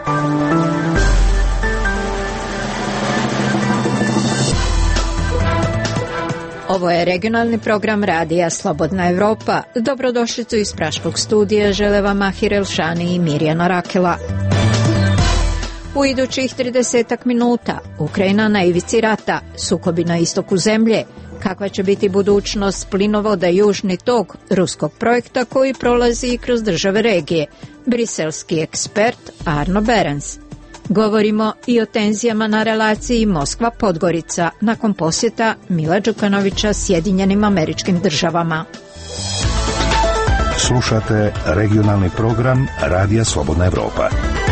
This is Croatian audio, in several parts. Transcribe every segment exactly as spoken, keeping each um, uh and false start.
Ovo je regionalni program radija Slobodna Evropa. Dobrodošlicu iz Praškog studija žele vam Mahir Elšani i Mirjana Rakela. U idućih tridesetak minuta Ukrajina na ivici rata, sukobi na istoku zemlje, kakva će biti budućnost plinovoda Južni tok, ruskog projekta koji prolazi i kroz države regije, briselski ekspert Arno Berens. Govorimo i o tenzijama na relaciji Moskva-Podgorica nakon posjeta Mila Đukanovića Sjedinjenim Američkim Državama. Slušate regionalni program Radija Slobodna Evropa.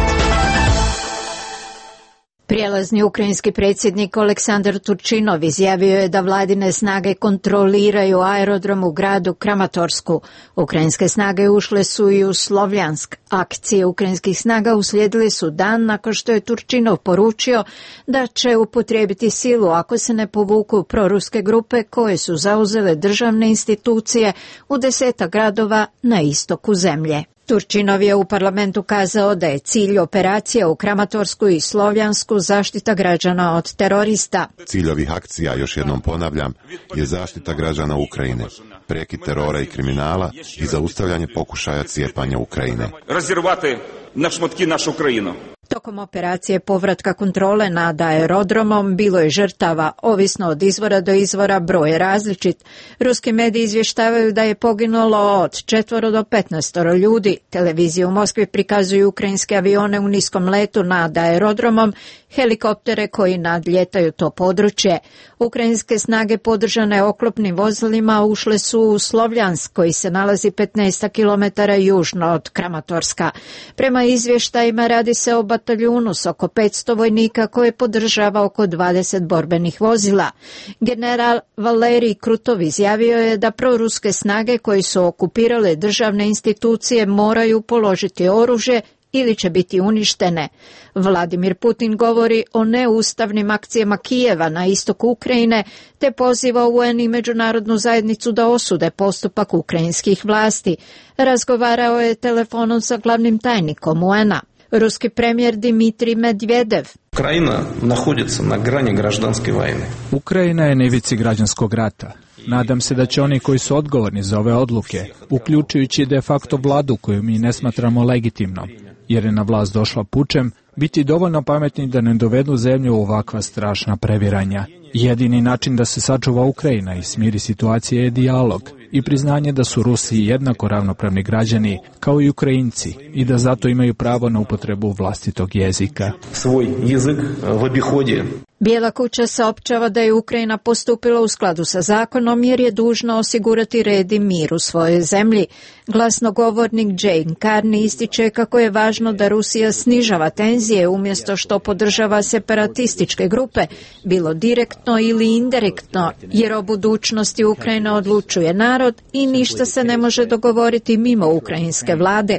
Prijelazni ukrajinski predsjednik Oleksandar Turčinov izjavio je da vladine snage kontroliraju aerodrom u gradu Kramatorsku. Ukrajinske snage ušle su i u Slovljansk. Akcije ukrajinskih snaga uslijedile su dan nakon što je Turčinov poručio da će upotrijebiti silu ako se ne povuku proruske grupe koje su zauzele državne institucije u desetak gradova na istoku zemlje. Turčinov je u parlamentu kazao da je cilj operacija u Kramatorsku i Slovljansku zaštita građana od terorista. Cilj ovih akcija, još jednom ponavljam, je zaštita građana Ukrajine, prekid terora i kriminala i zaustavljanje pokušaja cijepanja Ukrajine. Razirvati na šmotki našu Ukrajinu. Tokom operacije povratka kontrole nad aerodromom bilo je žrtava, ovisno od izvora do izvora broj je različit. Ruski mediji izvještavaju da je poginulo od četvoro do petnaestoro ljudi. Televizije u Moskvi prikazuju ukrajinske avione u niskom letu nad aerodromom, helikoptere koji nadljetaju to područje. Ukrajinske snage podržane oklopnim vozilima ušle su u Slovljansk koji se nalazi petnaest kilometara južno od Kramatorska. Prema izvještajima radi se o bataljunu s oko petsto vojnika koje podržava oko dvadeset borbenih vozila. General Valerij Krutov izjavio je da proruske snage koji su okupirale državne institucije moraju položiti oružje ili će biti uništene. Vladimir Putin govori o neustavnim akcijama Kijeva na istoku Ukrajine te poziva U N i međunarodnu zajednicu da osude postupak ukrajinskih vlasti. Razgovarao je telefonom sa glavnim tajnikom U N-a. Ruski premijer Dmitrij Medvedev. Ukrajina nahodится na grani građanske vojne. Ukrajina je na ivici građanskog rata. Nadam se da će oni koji su odgovorni za ove odluke, uključujući de facto vladu koju mi ne smatramo legitimnom, jer je na vlast došla pučem, biti dovoljno pametni da ne dovedu zemlju u ovakva strašna previranja. Jedini način da se sačuva Ukrajina i smiri situacije je dijalog i priznanje da su Rusi jednako ravnopravni građani kao i Ukrajinci i da zato imaju pravo na upotrebu vlastitog jezika. Svoj jezik v obihodi. Bijela kuća saopćava da je Ukrajina postupila u skladu sa zakonom jer je dužna osigurati red i mir u svojoj zemlji. Glasnogovornik Jane Carney ističe kako je važno da Rusija snižava tenzije umjesto što podržava separatističke grupe, bilo direktno ili indirektno, jer o budućnosti Ukrajine odlučuje narod i ništa se ne može dogovoriti mimo ukrajinske vlade.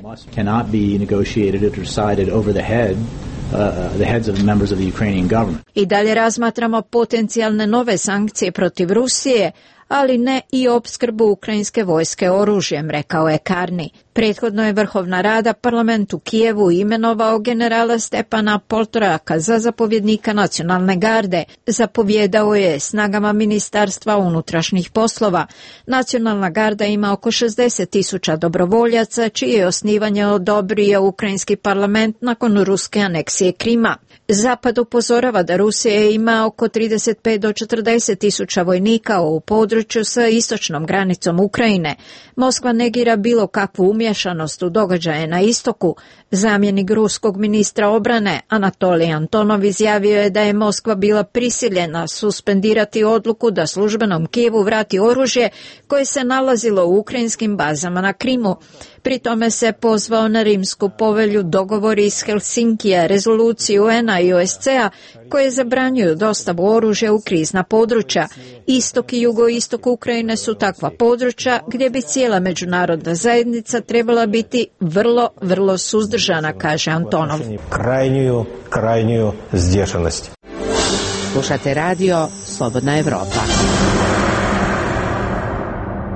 I dalje razmatramo potencijalne nove sankcije protiv Rusije, ali ne i opskrbu ukrajinske vojske oružjem, rekao je Carney. Prethodno je Vrhovna rada parlament u Kijevu imenovao generala Stepana Poltoraka za zapovjednika nacionalne garde. Zapovjedao je snagama Ministarstva unutrašnjih poslova. Nacionalna garda ima oko šezdeset tisuća dobrovoljaca, čije je osnivanje odobrio ukrajinski parlament nakon ruske aneksije Krima. Zapad upozorava da Rusija ima oko trideset pet do četrdeset tisuća vojnika u području sa istočnom granicom Ukrajine. Moskva negira bilo kakvu umješanost u događaje na istoku. Zamjenik ruskog ministra obrane Anatolij Antonov izjavio je da je Moskva bila prisiljena suspendirati odluku da službenom Kijevu vrati oružje koje se nalazilo u ukrajinskim bazama na Krimu. Pri tome se pozvao na rimsku povelju dogovori iz Helsinkija, rezoluciju U N-a i O S C-a koje zabranjuju dostavu oružja u krizna područja. Istok i jugoistok Ukrajine su takva područja gdje bi cijela međunarodna zajednica trebala biti vrlo, vrlo suzdržana, kaže Antonov. Krajnju, krajnju zdješenost. Slušate radio Slobodna Evropa.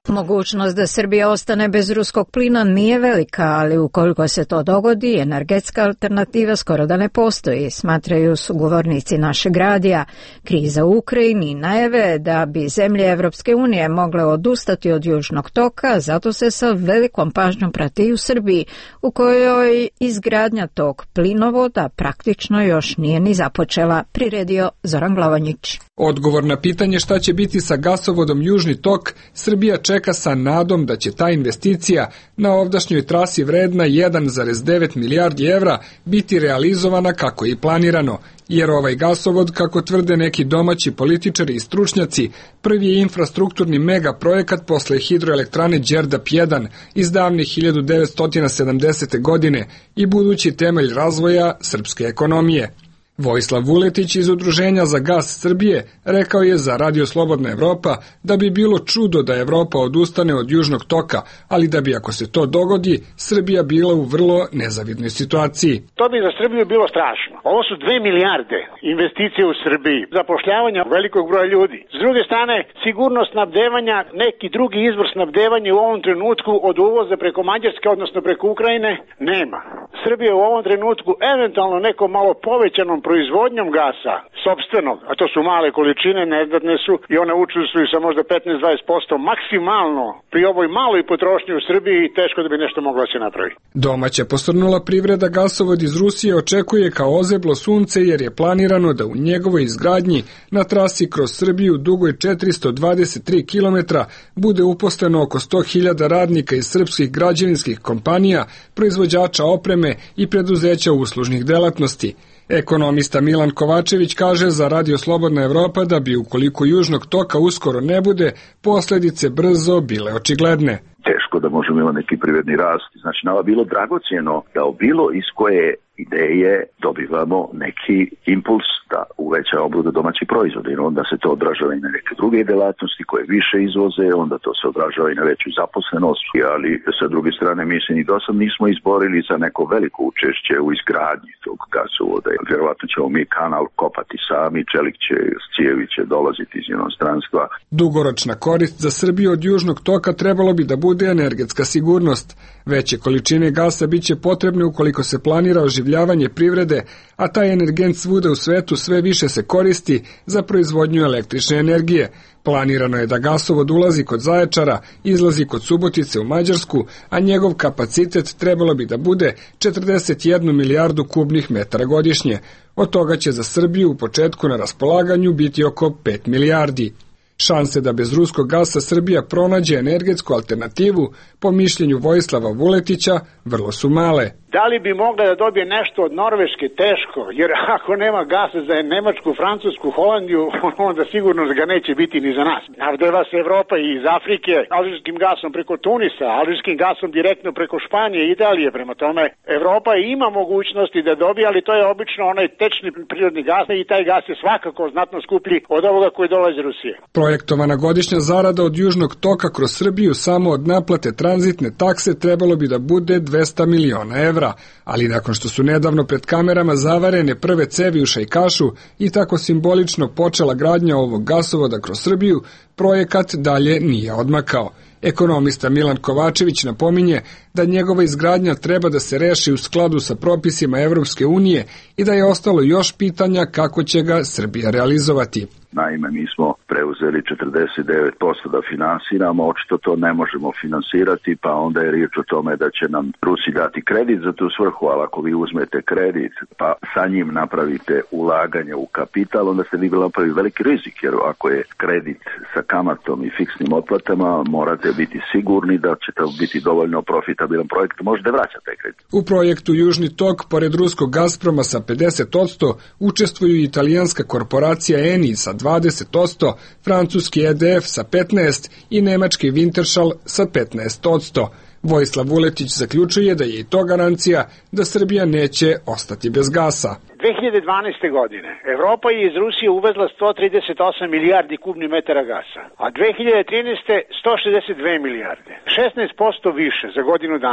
Mogućnost da Srbija ostane bez ruskog plina nije velika, ali ukoliko se to dogodi, energetska alternativa skoro da ne postoji, smatraju sugovornici našeg radija. Kriza u Ukrajini i najave da bi zemlje Evropske unije mogle odustati od južnog toka, zato se sa velikom pažnjom prati i u Srbiji, u kojoj izgradnja tog plinovoda praktično još nije ni započela, priredio Zoran Glavanjić. Odgovor na pitanje šta će biti sa gasovodom Južni tok, Srbija čeka sa nadom da će ta investicija na ovdašnjoj trasi vredna jedan zarez devet milijardi evra biti realizovana kako je i planirano, jer ovaj gasovod, kako tvrde neki domaći političari i stručnjaci, prvi je infrastrukturni mega projekat posle hidroelektrane Đerdap jedan iz davne hiljadu devetsto sedamdesete. godine i budući temelj razvoja srpske ekonomije. Vojislav Vuletić iz Udruženja za gas Srbije rekao je za Radio Slobodna Evropa da bi bilo čudo da Evropa odustane od južnog toka, ali da bi ako se to dogodi, Srbija bila u vrlo nezavidnoj situaciji. To bi za Srbiju bilo strašno. Ovo su dve milijarde investicije u Srbiji, zapošljavanja velikog broja ljudi. S druge strane, sigurnost snabdevanja, neki drugi izvor snabdevanja u ovom trenutku od uvoza preko Mađarske, odnosno preko Ukrajine, nema. Srbija u ovom trenutku eventualno nekom malo povećanom proizvodnjom gasa, sopstvenog, a to su male količine, neznatne su i one učestvuju sa možda petnaest do dvadeset posto maksimalno pri ovoj maloj potrošnji u Srbiji i teško da bi nešto moglo da se napravi. Domaća posrnula privreda gasovod iz Rusije očekuje kao ozeblo sunce jer je planirano da u njegovoj izgradnji na trasi kroz Srbiju dugoj četiristo dvadeset tri kilometra bude uposleno oko sto hiljada radnika iz srpskih građevinskih kompanija, proizvođača opreme i preduzeća uslužnih delatnosti. Ekonomista Milan Kovačević kaže za Radio Slobodna Evropa da bi ukoliko južnog toka uskoro ne bude, posledice brzo bile očigledne. Teško da možemo imati neki privredni rast. Znači, nama bilo dragocijeno da bilo iz koje ideje dobivamo neki impuls da uveća obruda domaćih proizvoda i onda se to odražava i na neke druge delatnosti koje više izvoze, onda to se odražava i na veću zaposlenost, ali sa druge strane mi se ni dosad nismo izborili za neko veliko učešće u izgradnji tog gasovoda. Vjerovatno ćemo mi kanal kopati sami, čelik će, cijevi će dolaziti iz inostranstva. Dugoročna korist za Srbiju od južnog toka trebalo bi da bude energetska sigurnost. Veće količine gasa biće potrebne ukoliko se planira oživljavanje privrede, a taj energent svuda u svetu sve više se koristi za proizvodnju električne energije. Planirano je da gasovod ulazi kod Zaječara, izlazi kod Subotice u Mađarsku, a njegov kapacitet trebalo bi da bude četrdeset jednu milijardu kubnih metara godišnje. Od toga će za Srbiju u početku na raspolaganju biti oko pet milijardi. Šanse da bez ruskog gasa Srbija pronađe energetsku alternativu, po mišljenju Vojislava Vuletića, vrlo su male. Da li bi mogla da dobije nešto od Norveške? Teško, jer ako nema gasa za Nemačku, Francusku, Holandiju, onda sigurno ga neće biti ni za nas. Navdeva se Evropa i iz Afrike alžirskim gasom preko Tunisa, alžirskim gasom direktno preko Španije i Italije. Prema tome, Evropa ima mogućnosti da dobije, ali to je obično onaj tečni prirodni gas i taj gas je svakako znatno skuplji od ovoga koji dolazi iz Rusije. Projektovana godišnja zarada od južnog toka kroz Srbiju samo od naplate tranzitne takse trebalo bi da bude dvesta miliona evra. Ali nakon što su nedavno pred kamerama zavarene prve cevi u Šajkašu i tako simbolično počela gradnja ovog gasovoda kroz Srbiju, projekat dalje nije odmakao. Ekonomista Milan Kovačević napominje da njegova izgradnja treba da se reši u skladu sa propisima Evropske unije i da je ostalo još pitanja kako će ga Srbija realizovati. Naime, mi smo preuzeli četrdeset devet posto da finansiramo, očito to ne možemo finansirati, pa onda je riječ o tome da će nam Rusi dati kredit za tu svrhu, ali ako vi uzmete kredit pa sa njim napravite ulaganje u kapital, onda ste vi napravili veliki rizik, jer ako je kredit sa kamatom i fiksnim otplatama, morate biti sigurni da će to biti dovoljno profitabilan projekt, možete vraćati taj kredit. U projektu Južni tok, pored ruskog Gazproma sa pedeset posto, učestvuju i italijanska korporacija Eni sa dvadeset posto, francuski E D F sa petnaest posto i nemački Wintershall sa petnaest posto. Vojislav Vuletić zaključuje da je i to garancija da Srbija neće ostati bez gasa. dve hiljade dvanaeste. godine Evropa je iz Rusije uvezla sto trideset osam milijardi kubnih metara gasa, a dve hiljade trinaeste. sto šezdeset dve milijarde, šesnaest posto više za godinu dana.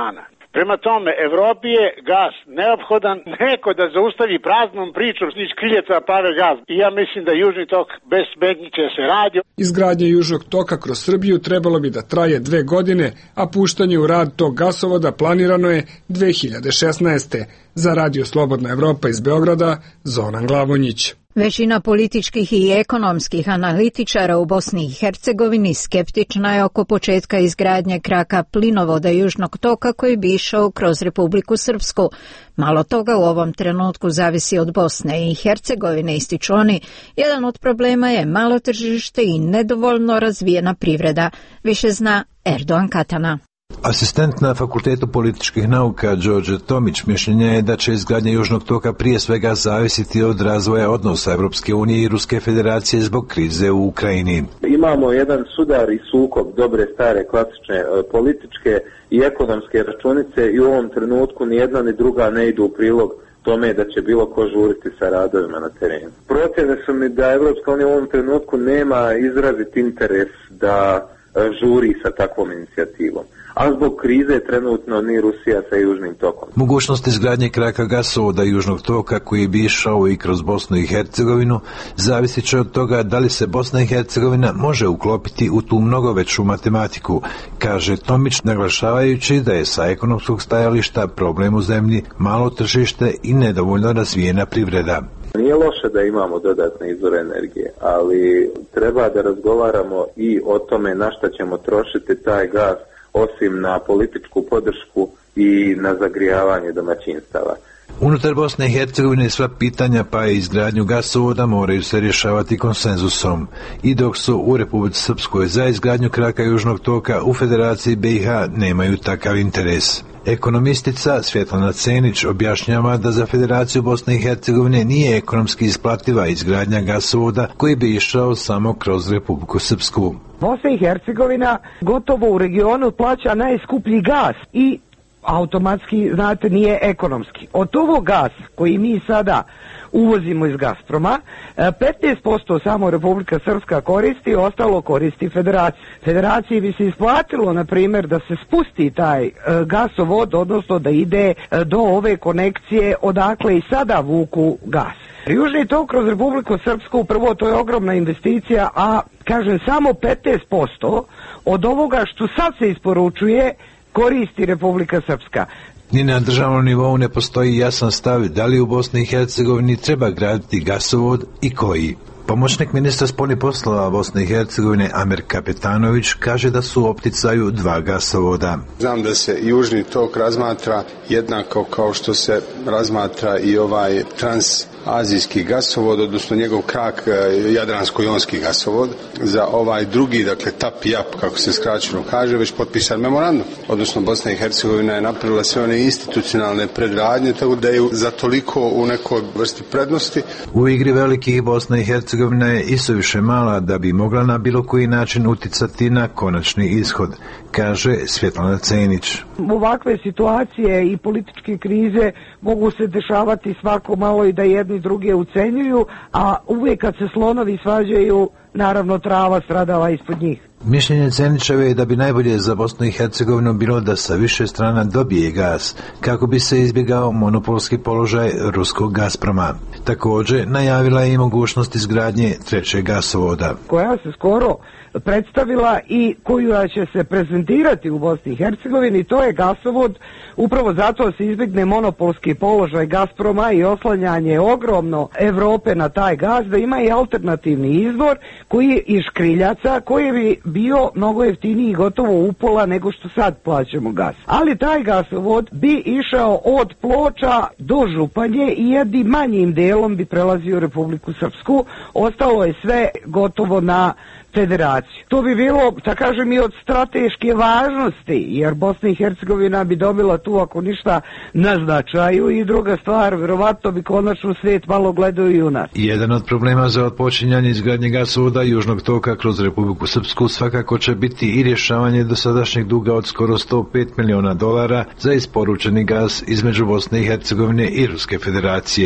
Prema tome, Evropi je gas neophodan, neko da zaustavi praznom pričom iz kriljeca pave gaz. I ja mislim da Južni tok bez smetnji će se radi. Izgradnja Južnog toka kroz Srbiju trebalo bi da traje dve godine, a puštanje u rad tog gasovoda planirano je dve hiljade šesnaeste. Za Radio Slobodna Evropa iz Beograda, Zoran Glavonjić. Većina političkih i ekonomskih analitičara u Bosni i Hercegovini skeptična je oko početka izgradnje kraka plinovoda Južnog toka koji bi išao kroz Republiku Srpsku. Malo toga u ovom trenutku zavisi od Bosne i Hercegovine, ističu oni. Jedan od problema je malo tržište i nedovoljno razvijena privreda. Više zna Erdogan Katana. Asistent na Fakultetu političkih nauka Đorđe Tomić mišljenja je da će izgradnja Južnog toka prije svega zavisiti od razvoja odnosa Evropske unije i Ruske federacije zbog krize u Ukrajini. Imamo jedan sudar i sukob dobre stare klasične političke i ekonomske računice i u ovom trenutku ni jedna ni druga ne idu u prilog tome da će bilo ko žuriti sa radovima na terenu. Procjene su mi da Evropska unija u ovom trenutku nema izrazit interes da žuri sa takvom inicijativom. A zbog krize trenutno ni Rusija sa Južnim tokom. Mogućnost izgradnje kraka gasovoda Južnog toka koji bi išao i kroz Bosnu i Hercegovinu zavisit će od toga da li se Bosna i Hercegovina može uklopiti u tu mnogo veću matematiku, kaže Tomić, naglašavajući da je sa ekonomskog stajališta problem u zemlji malo tržište i nedovoljno razvijena privreda. Nije loše da imamo dodatne izvore energije, ali treba da razgovaramo i o tome na šta ćemo trošiti taj gas, osim na političku podršku i na zagrijavanje domaćinstava. Unutar Bosne i Hercegovine sva pitanja pa i izgradnju gasovoda moraju se rješavati konsenzusom. I dok su u Republici Srpskoj za izgradnju kraka Južnog toka, u Federaciji B i H nemaju takav interes. Ekonomistica Svjetlana Cenić objašnjava da za Federaciju Bosne i Hercegovine nije ekonomski isplativa izgradnja gasovoda koji bi išao samo kroz Republiku Srpsku. Bosna i Hercegovina gotovo u regionu plaća najskuplji gas i automatski, znate, nije ekonomski. Od ovog gas koji mi sada uvozimo iz Gazproma, petnaest posto samo Republika Srpska koristi, ostalo koristi Federaciji. Federaciji bi se isplatilo, na primjer, da se spusti taj e, gasovod, odnosno da ide e, do ove konekcije odakle i sada vuku gas. Južni tok kroz Republiku Srpsku, prvo to je ogromna investicija, a kažem samo petnaest posto od ovoga što sad se isporučuje koristi Republika Srpska. Ni na državnom nivou ne postoji jasan stav da li u Bosni i Hercegovini treba graditi gasovod i koji. Pomoćnik ministra spoljnih poslova Bosne i Hercegovine Amir Kapetanović kaže da su u opticaju dva gasovoda. Znam da se Južni tok razmatra jednako kao što se razmatra i ovaj transazijski gasovod, odnosno njegov krak Jadransko-jonski gasovod. Za ovaj drugi, dakle T A P I A P, kako se skraćeno kaže, već potpisan memorandum. Odnosno Bosna i Hercegovina je napravila sve one institucionalne predradnje, tako da je za toliko u nekoj vrsti prednosti. U igri velikih Bosna i Hercegovina je isuviše mala da bi mogla na bilo koji način uticati na konačni ishod, kaže Svjetlana Cenić. Ovakve situacije i političke krize mogu se dešavati svako malo i da jedni druge ucenjuju, a uvijek kad se slonovi svađaju, naravno trava stradava ispod njih. Mišljenje Cenićeve je da bi najbolje za Bosnu i Hercegovinu bilo da sa više strana dobije gas, kako bi se izbjegao monopolski položaj ruskog Gazproma. Također najavila je i mogućnost izgradnje trećeg gasovoda, koja se skoro predstavila i koju će se prezentirati u Bosni i Hercegovini. To je gasovod, upravo zato se izbjegne monopolski položaj Gazproma i oslanjanje ogromno Evrope na taj gas, da ima i alternativni izvor koji je iz škriljaca, koji bi bio mnogo jeftiniji, gotovo upola nego što sad plaćamo gas. Ali taj gasovod bi išao od Ploča do Županje i jednim manjim delom bi prelazio Republiku Srpsku. Ostalo je sve gotovo na Federaciju. To bi bilo, da kažem, i od strateške važnosti, jer Bosna i Hercegovina bi dobila tu, ako ništa, na značaju, i druga stvar, vjerovatno bi konačno svijet malo gledao i u nas. Jedan od problema za odpočinjanje izgradnje gasovoda Južnog toka kroz Republiku Srpsku svakako će biti i rješavanje dosadašnjeg duga od skoro sto pet miliona dolara za isporučeni gas između Bosne i Hercegovine i Ruske federacije.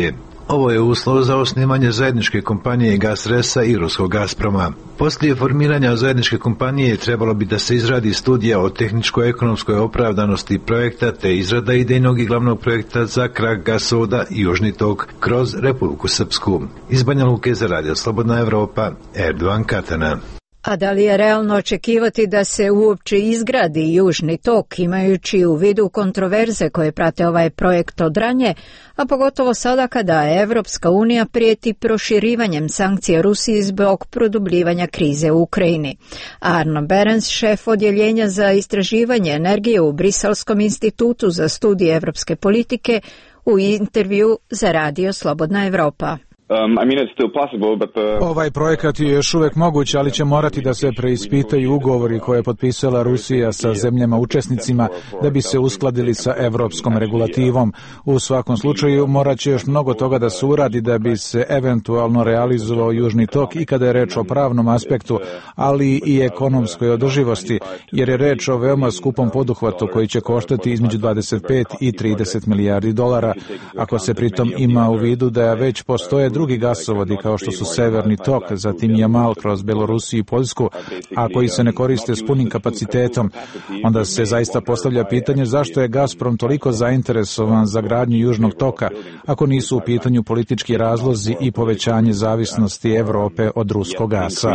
Ovo je uslov za osnivanje zajedničke kompanije Gasresa i ruskog Gazproma. Poslije formiranja zajedničke kompanije trebalo bi da se izradi studija o tehničko-ekonomskoj opravdanosti projekta te izrada idejnog i glavnog projekta za krak gasovoda Južni tok kroz Republiku Srpsku. Iz Banja Luke za Radio Slobodna Evropa, Erdovan Katana. A da li je realno očekivati da se uopće izgradi Južni tok, imajući u vidu kontroverze koje prate ovaj projekt odranje, a pogotovo sada kada Evropska unija prijeti proširivanjem sankcija Rusiji zbog produbljivanja krize u Ukrajini. Arno Berens, šef odjeljenja za istraživanje energije u Briselskom institutu za studije evropske politike, u intervju za Radio Slobodna Evropa. Um, I mean, it's still possible, but the... Ovaj projekat je još uvijek moguć, ali će morati da se preispitaju ugovori koje je potpisala Rusija sa zemljama učesnicima da bi se uskladili sa evropskom regulativom. U svakom slučaju morat će još mnogo toga da se uradi da bi se eventualno realizovao Južni tok i kada je reč o pravnom aspektu, ali i ekonomskoj održivosti, jer je reč o veoma skupom poduhvatu koji će koštati između dvadeset pet i trideset milijardi dolara, ako se pritom ima u vidu da već postoje drugi gasovodi kao što su Severni tok, zatim Jamal kroz Belorusiju i Poljsku, a koji se ne koriste s punim kapacitetom. Onda se zaista postavlja pitanje zašto je Gazprom toliko zainteresovan za gradnju Južnog toka, ako nisu u pitanju politički razlozi i povećanje zavisnosti Evrope od ruskog gasa.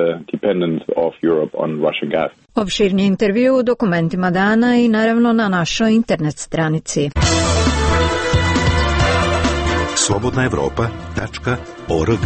Opširni intervju u dokumentima dana i naravno na našoj internet stranici. slobodna evropa tačka org.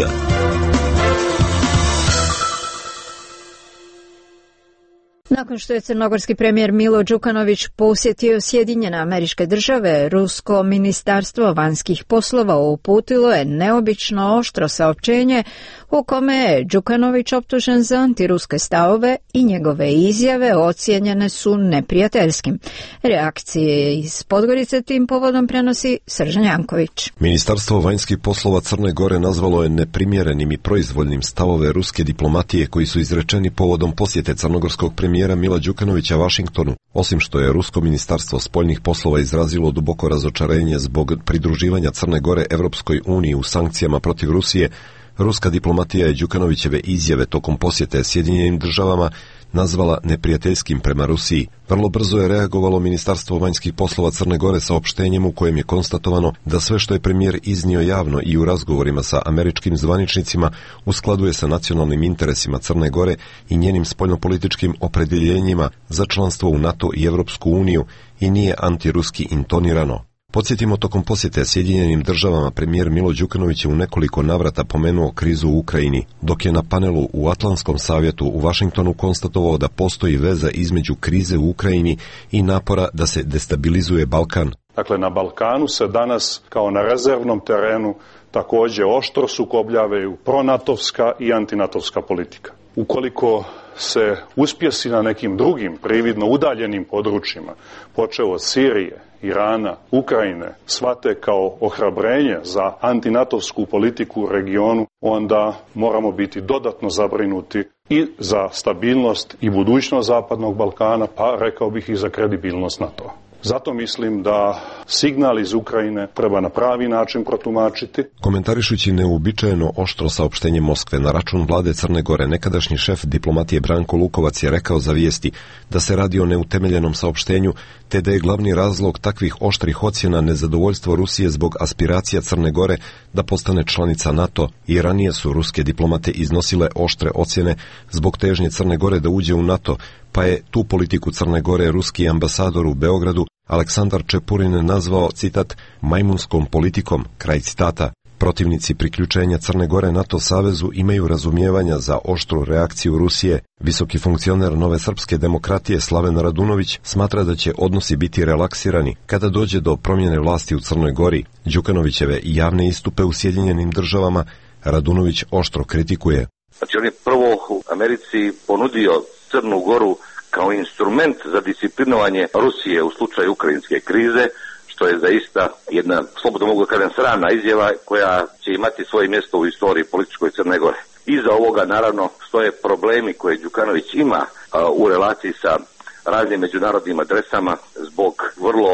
Nakon što je crnogorski premijer Milo Đukanović posjetio Sjedinjene Američke Države, rusko ministarstvo vanjskih poslova uputilo je neobično oštro saopćenje u kome je Đukanović optužen za antiruske stavove i njegove izjave ocijenjene su neprijateljskim. Reakcije iz Podgorice tim povodom prenosi Srđan Janković. Ministarstvo vanjskih poslova Crne Gore nazvalo je neprimjerenim i proizvoljnim stavove ruske diplomatije koji su izrečeni povodom posjete crnogorskog premijera Mila Đukanovića Vašingtonu. Osim što je rusko ministarstvo spoljnih poslova izrazilo duboko razočarenje zbog pridruživanja Crne Gore Evropskoj uniji u sankcijama protiv Rusije, ruska diplomatija je Đukanovićeve izjave tokom posjete Sjedinjenim državama nazvala neprijateljskim prema Rusiji. Vrlo brzo je reagovalo Ministarstvo vanjskih poslova Crne Gore saopštenjem u kojem je konstatovano da sve što je premijer iznio javno i u razgovorima sa američkim zvaničnicima u skladu je sa nacionalnim interesima Crne Gore i njenim spoljnopolitičkim opredjeljenjima za članstvo u NATO i Evropsku uniju i nije antiruski intonirano. Podsjetimo, tokom posjete Sjedinjenim državama premijer Milo Đukanović je u nekoliko navrata pomenuo krizu u Ukrajini, dok je na panelu u Atlantskom savjetu u Vašingtonu konstatovao da postoji veza između krize u Ukrajini i napora da se destabilizuje Balkan. Dakle, na Balkanu se danas kao na rezervnom terenu također oštro sukobljavaju pronatovska i antinatovska politika. Ukoliko se uspjesi na nekim drugim prividno udaljenim područjima, počeo od Sirije, Irana, Ukrajine, shvate kao ohrabrenje za antinatovsku politiku u regionu, onda moramo biti dodatno zabrinuti i za stabilnost i budućnost Zapadnog Balkana, pa rekao bih i za kredibilnost NATO-a. Zato mislim da signal iz Ukrajine treba na pravi način protumačiti. Komentarišući neuobičajeno oštro saopštenje Moskve na račun vlade Crne Gore, nekadašnji šef diplomatije Branko Lukovac je rekao za Vijesti da se radi o neutemeljenom saopštenju, te da je glavni razlog takvih oštrih ocjena nezadovoljstvo Rusije zbog aspiracija Crne Gore da postane članica NATO, i ranije su ruske diplomate iznosile oštre ocjene zbog težnje Crne Gore da uđe u NATO, pa je tu politiku Crne Gore ruski ambasador u Beogradu Aleksandar Čepurin nazvao, citat, majmunskom politikom, kraj citata. Protivnici priključenja Crne Gore NATO savezu imaju razumijevanja za oštru reakciju Rusije. Visoki funkcioner Nove srpske demokratije Slaven Radunović smatra da će odnosi biti relaksirani kada dođe do promjene vlasti u Crnoj Gori. Đukanovićeve javne istupe u Sjedinjenim državama Radunović oštro kritikuje. Znači, on je prvo u Americi ponudio Crnu Goru kao instrument za disciplinovanje Rusije u slučaju ukrajinske krize, što je zaista jedna, slobodno mogu da kažem, sramna izjava koja će imati svoje mjesto u istoriji političkoj Crne Gore. Iza ovoga, naravno, stoje problemi koje Đukanović ima a, u relaciji sa raznim međunarodnim adresama zbog vrlo problematičnih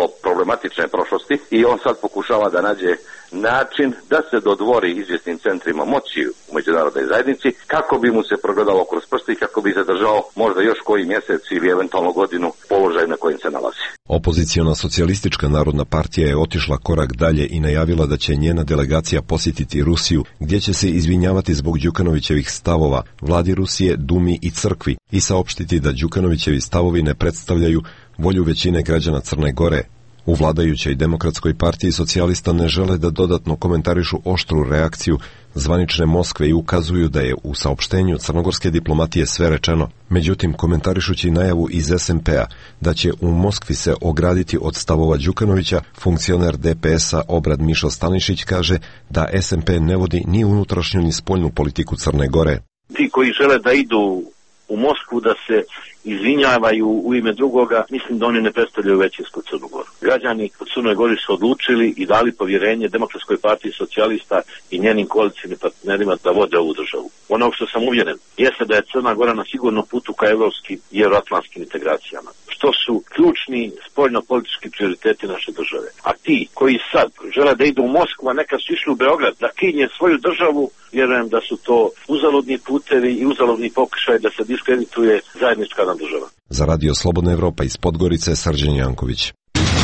problematične prošlosti i on sad pokušava da nađe način da se dodvori izvjesnim centrima moći u međunarodnoj zajednici kako bi mu se progledalo kroz prste i kako bi zadržao možda još koji mjesec ili eventualno godinu položaj na kojim se nalazi. Opoziciona socijalistička narodna partija je otišla korak dalje i najavila da će njena delegacija posjetiti Rusiju, gdje će se izvinjavati zbog Đukanovićevih stavova vladi Rusije, Dumi i crkvi i saopštiti da Đukanovićevi stavovi ne predstavljaju volju većine građana Crne Gore. U vladajućoj Demokratskoj partiji socijalista ne žele da dodatno komentarišu oštru reakciju zvanične Moskve i ukazuju da je u saopštenju crnogorske diplomatije sve rečeno. Međutim, komentarišući najavu iz es en pe a da će u Moskvi se ograditi od stavova Đukanovića, funkcioner de pe es a Obrad Mišo Stanišić kaže da es en pe ne vodi ni unutrašnju ni spoljnu politiku Crne Gore. Ti koji žele da idu u Moskvu da se izvinjavaju u ime drugoga, mislim da oni ne predstavljaju većinsku Crnu Goru. Građani u Crnoj Gori su odlučili i dali povjerenje Demokratskoj partiji socijalista i njenim koalicijnim partnerima da vode ovu državu. Ono što sam uvjeren jeste da je Crna Gora na sigurnom putu ka evropskim i euroatlantskim integracijama, što su ključni spoljno-politički prioriteti naše države. A ti koji sad žele da idu u Moskvu, a neka su išli u Beograd da kinje svoju državu, vjerujem da su to uzaludni putevi i uzaludni pokušaj da se diskredituje zajednička nam država. Za Radio Slobodna Evropa iz Podgorice, Srđan Janković.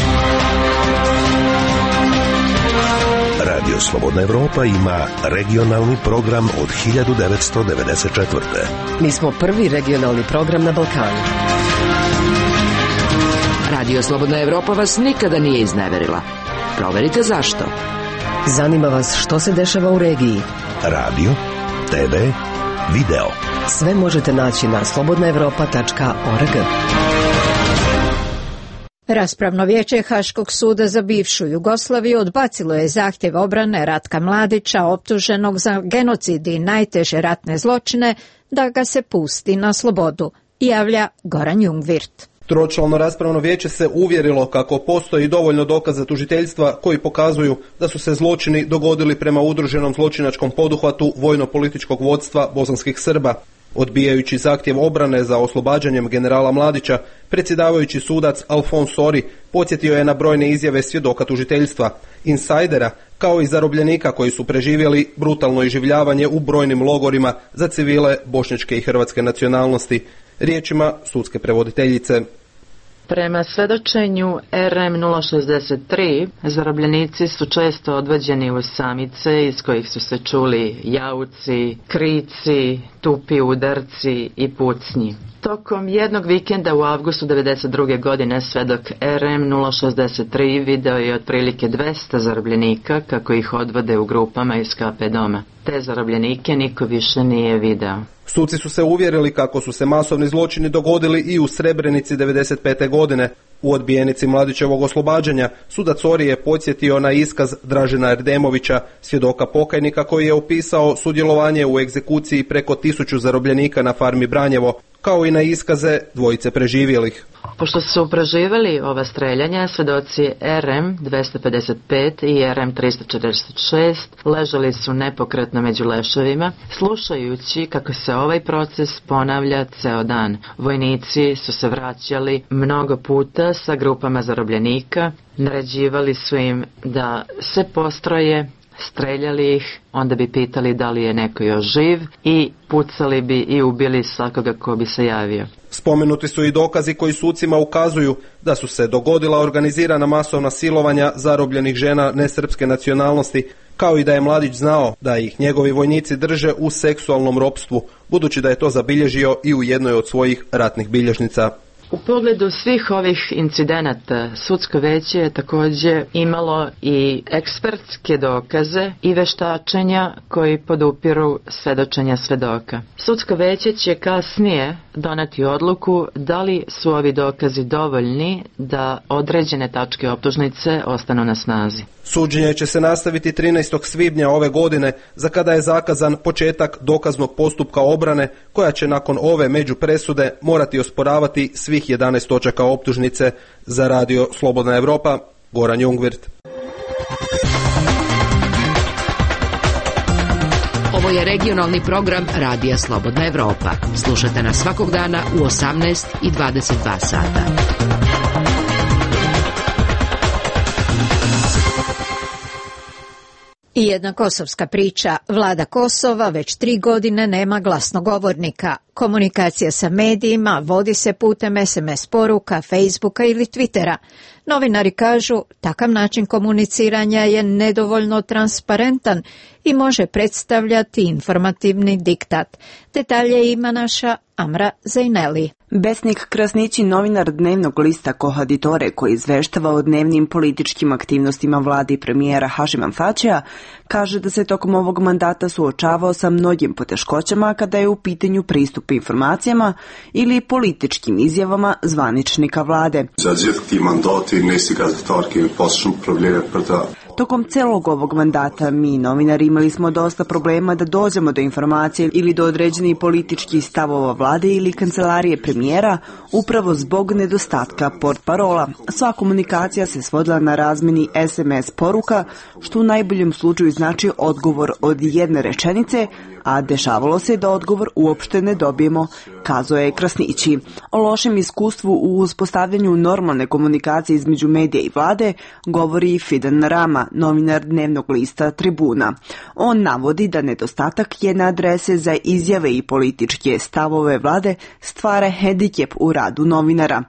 Radio Slobodna Evropa ima regionalni program od hiljadu devetsto devedeset četvrte. Mi smo prvi regionalni program na Balkanu. Radio Slobodna Evropa vas nikada nije izneverila. Proverite zašto. Zanima vas što se dešava u regiji. Radio, te ve, video. Sve možete naći na slobodna evropa tačka org. Raspravno vijeće Haškog suda za bivšu Jugoslaviju odbacilo je zahtjev obrane Ratka Mladića, optuženog za genocid i najteže ratne zločine, da ga se pusti na slobodu, javlja Goran Jungvirt. Tročlano raspravno vijeće se uvjerilo kako postoji dovoljno dokaza tužiteljstva koji pokazuju da su se zločini dogodili prema udruženom zločinačkom poduhvatu vojno-političkog vodstva bosanskih Srba. Odbijajući zahtjev obrane za oslobađanjem generala Mladića, predsjedavajući sudac Alfons Sori podsjetio je na brojne izjave svjedoka tužiteljstva, insajdera, kao i zarobljenika koji su preživjeli brutalno iživljavanje u brojnim logorima za civile bošnjačke i hrvatske nacionalnosti. Riječima sudske prevoditeljice. Prema svedočenju er em nula šezdeset tri, zarobljenici su često odvađeni u samice iz kojih su se čuli jauci, krici, tupi udarci i pucnji. Tokom jednog vikenda u avgustu devedeset druge. godine svedok er em nula šezdeset tri video je otprilike dvesta zarobljenika kako ih odvode u grupama iz ka pe doma. Te zarobljenike niko više nije video. Suci su se uvjerili kako su se masovni zločini dogodili i u Srebrenici devedeset pete. godine. U odbijenici Mladićevog oslobađanja sudac Sori je podsjetio na iskaz Dražena Erdemovića, svjedoka pokajnika koji je opisao sudjelovanje u egzekuciji preko tisuću zarobljenika na farmi Branjevo, kao i na iskaze dvojice preživjelih. Pošto su preživjeli ova streljanja, svedoci er em dvesta pedeset pet i er em trista četrdeset šest ležali su nepokretno među leševima, slušajući kako se ovaj proces ponavlja ceo dan. Vojnici su se vraćali mnogo puta sa grupama zarobljenika, naređivali su im da se postroje, streljali ih, onda bi pitali da li je neko još živ i pucali bi i ubili svakoga ko bi se javio. Spomenuti su i dokazi koji sucima ukazuju da su se dogodila organizirana masovna silovanja zarobljenih žena nesrpske nacionalnosti, kao i da je Mladić znao da ih njegovi vojnici drže u seksualnom ropstvu, budući da je to zabilježio i u jednoj od svojih ratnih bilježnica. U pogledu svih ovih incidenata, sudsko veće je također imalo i ekspertske dokaze i veštačenja koji podupiru svedočenja svedoka. Sudsko veće će kasnije doneti odluku da li su ovi dokazi dovoljni da određene tačke optužnice ostanu na snazi. Suđenje će se nastaviti trinaestog svibnja ove godine, za kada je zakazan početak dokaznog postupka obrane, koja će nakon ove međupresude morati osporavati svih jedanaest točaka optužnice. Za Radio Slobodna Evropa, Goran Jungvirt. Ovo je regionalni program Radija Slobodna Evropa. Slušajte nas svakog dana u osamnaest i dvadeset dva sata. I jedna kosovska priča. Vlada Kosova već tri godine nema glasnogovornika. Komunikacija sa medijima vodi se putem es em es poruka, Facebooka ili Twittera. Novinari kažu, takav način komuniciranja je nedovoljno transparentan i može predstavljati informativni diktat. Detalje ima naša Amra Zejneli. Besnik Krasnići, novinar dnevnog lista Kohaditore, koji izveštava o dnevnim političkim aktivnostima vlade i premijera Hašima Tačija, kaže da se tokom ovog mandata suočavao sa mnogim poteškoćama kada je u pitanju pristup informacijama ili političkim izjavama zvaničnika vlade. Tokom celog ovog mandata mi, novinari, imali smo dosta problema da dođemo do informacije ili do određenih političkih stavova vlade ili kancelarije premijera, upravo zbog nedostatka portparola. Sva komunikacija se svodila na razmeni es em es poruka, što u najboljem slučaju znači odgovor od jedne rečenice, a dešavalo se da odgovor uopšte ne dobijemo, kazao je Krasnići. O lošem iskustvu u uspostavljanju normalne komunikacije između medija i vlade govori i Fidan Rama, novinar dnevnog lista Tribuna. On navodi da nedostatak jedne adrese za izjave i političke stavove vlade stvara hendikep u radu novinara.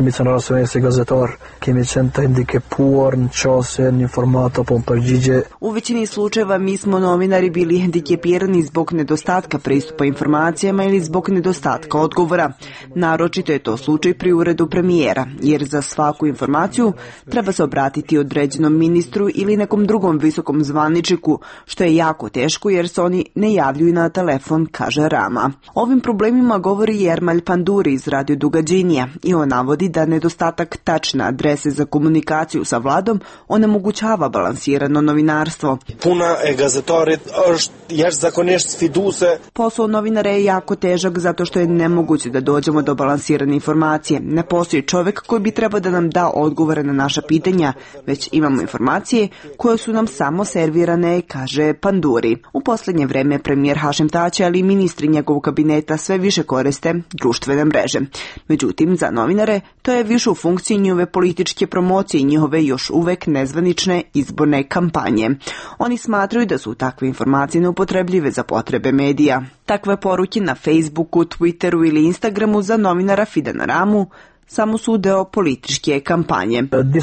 U većini slučajeva mi smo novinari bili hendikepirani zbog nedostatka pristupa informacijama ili zbog nedostatka odgovora. Naročito je to slučaj pri uredu premijera, jer za svaku informaciju treba se obratiti određenom ministru ili nekom drugom visokom zvaničniku, što je jako teško jer se oni ne javljuju na telefon, kaže Rama. Ovim problemima govori Jermalj Panduri iz Radio Dugađinija i on navodi da nedostatak tačne adrese za komunikaciju sa vladom onemogućava balansirano novinarstvo. Puna e gazetorit është zakonisht sfiduse. Posao novinara je jako težak zato što je nemoguće da dođemo do balansirane informacije. Ne postoji čovjek koji bi trebao da nam da odgovore na naša pitanja, već imamo informacije koje su nam samo servirane, kaže Panduri. U posljednje vreme premijer Hašim Tači, ali i ministri njegovog kabineta sve više koriste društvene mreže. Međutim, za novinare to je više u funkciji njihove političke promocije i njihove još uvek nezvanične izborne kampanje. Oni smatraju da su takve informacije neupotrebljive za potrebe medija. Takve poruke na Facebooku, Twitteru ili Instagramu za novinara Fidana Ramu samo su deo političke kampanje.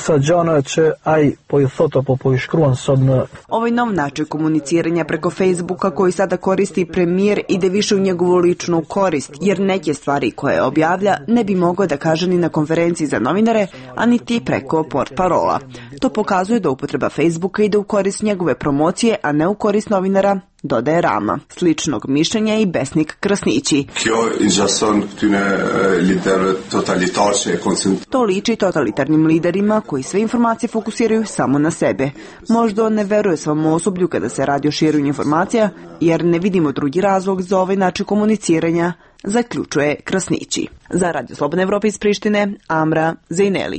Ovaj nov način komuniciranja preko Facebooka koji sada koristi premijer ide više u njegovu ličnu korist, jer neke stvari koje objavlja ne bi mogao da kaže ni na konferenciji za novinare, a niti preko portparola. To pokazuje da upotreba Facebooka ide u korist njegove promocije, a ne u korist novinara, dodaje Rama. Sličnog mišljenja i Besnik Krasnići. To liči totalitarnim liderima koji sve informacije fokusiraju samo na sebe. Možda on ne veruje svom osoblju kada se radi o širenju informacija, jer ne vidimo drugi razlog za ovaj način komuniciranja, zaključuje Krasnići. Za Radio Slobodne Evrope iz Prištine, Amra Zejneli.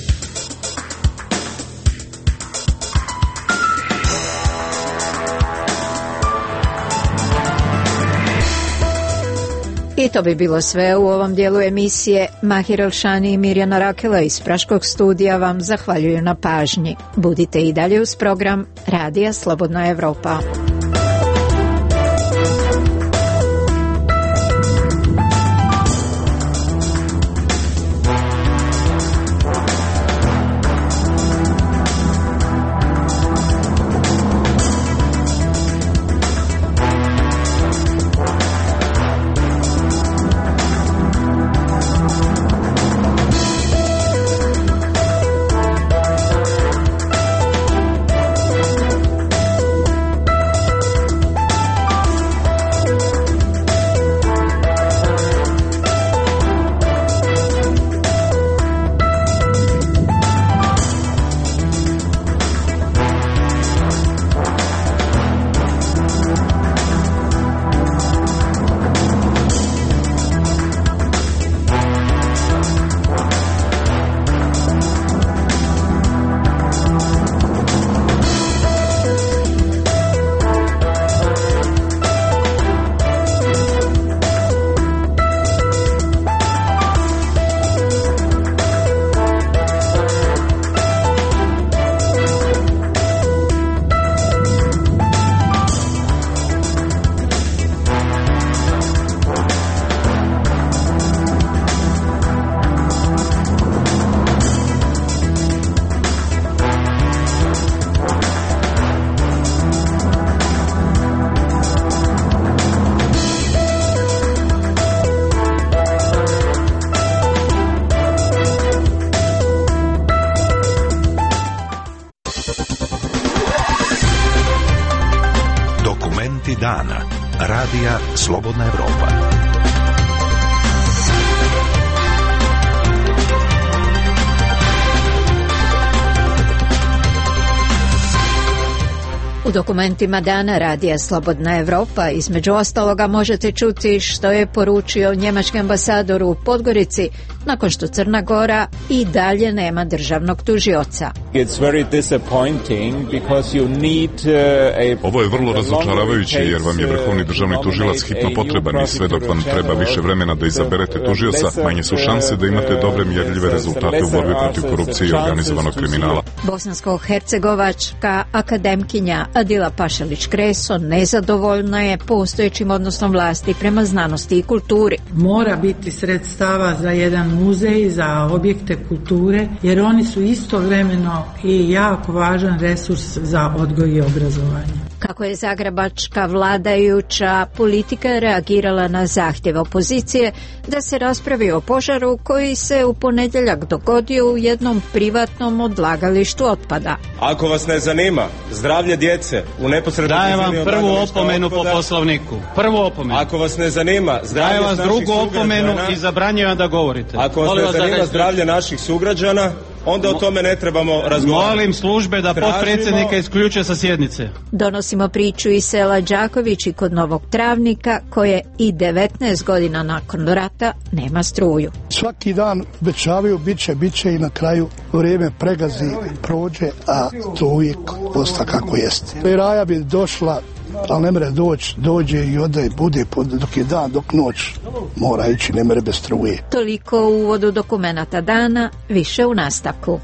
I to bi bilo sve u ovom dijelu emisije. Mahir Elšani i Mirjana Rakela iz Praškog studija vam zahvaljuju na pažnji. Budite i dalje uz program Radija Slobodna Evropa. Vesti dana. Radija Slobodna Evropa. U dokumentima dana Radija Slobodna Evropa između ostaloga možete čuti što je poručio njemački ambasador u Podgorici nakon što Crna Gora i dalje nema državnog tužioca. Ovo je vrlo razočaravajuće jer vam je vrhovni državni tužilac hitno potreban i sve dok vam treba više vremena da izaberete tužioca, manje su šanse da imate dobre mjerljive rezultate u borbi protiv korupcije i organizovanog kriminala. Bosansko-hercegovačka akademkinja Adila Pašalić-Kreso nezadovoljna je postojećim odnosom vlasti prema znanosti i kulturi. Mora biti sredstava za jedan muzej, za objekte kulture, jer oni su istovremeno i jako važan resurs za odgoj i obrazovanje. Kako je zagrebačka vladajuća politika reagirala na zahtjev opozicije da se raspravi o požaru koji se u ponedjeljak dogodio u jednom privatnom odlagalištu otpada. Ako vas ne zanima zdravlje djece u neposrednoj dajem vam prvu opomenu po Poslovniku. Prvu opomenu. Ako vas ne zanima zdravlje dajem vas naših drugu opomenu i zabranjujem da govorite. Ako vas Molim ne zanima vas zdravlje naših sugrađana, onda o tome ne trebamo razgovarati. Molim službe da potpredsjednika isključe sa sjednice. Donosimo priču iz sela Đaković i kod Novog Travnika koje i devetnaest godina nakon rata nema struju. Svaki dan obećavaju biće, biće i na kraju vrijeme pregazi, prođe, a to uvijek osta kako jeste. Raja bi došla, ali ne mere doći, dođe i ode, bude dok je dan, dok noć mora ići, ne mere bez struje. Toliko u uvodu dokumenata dana, više u nastavku.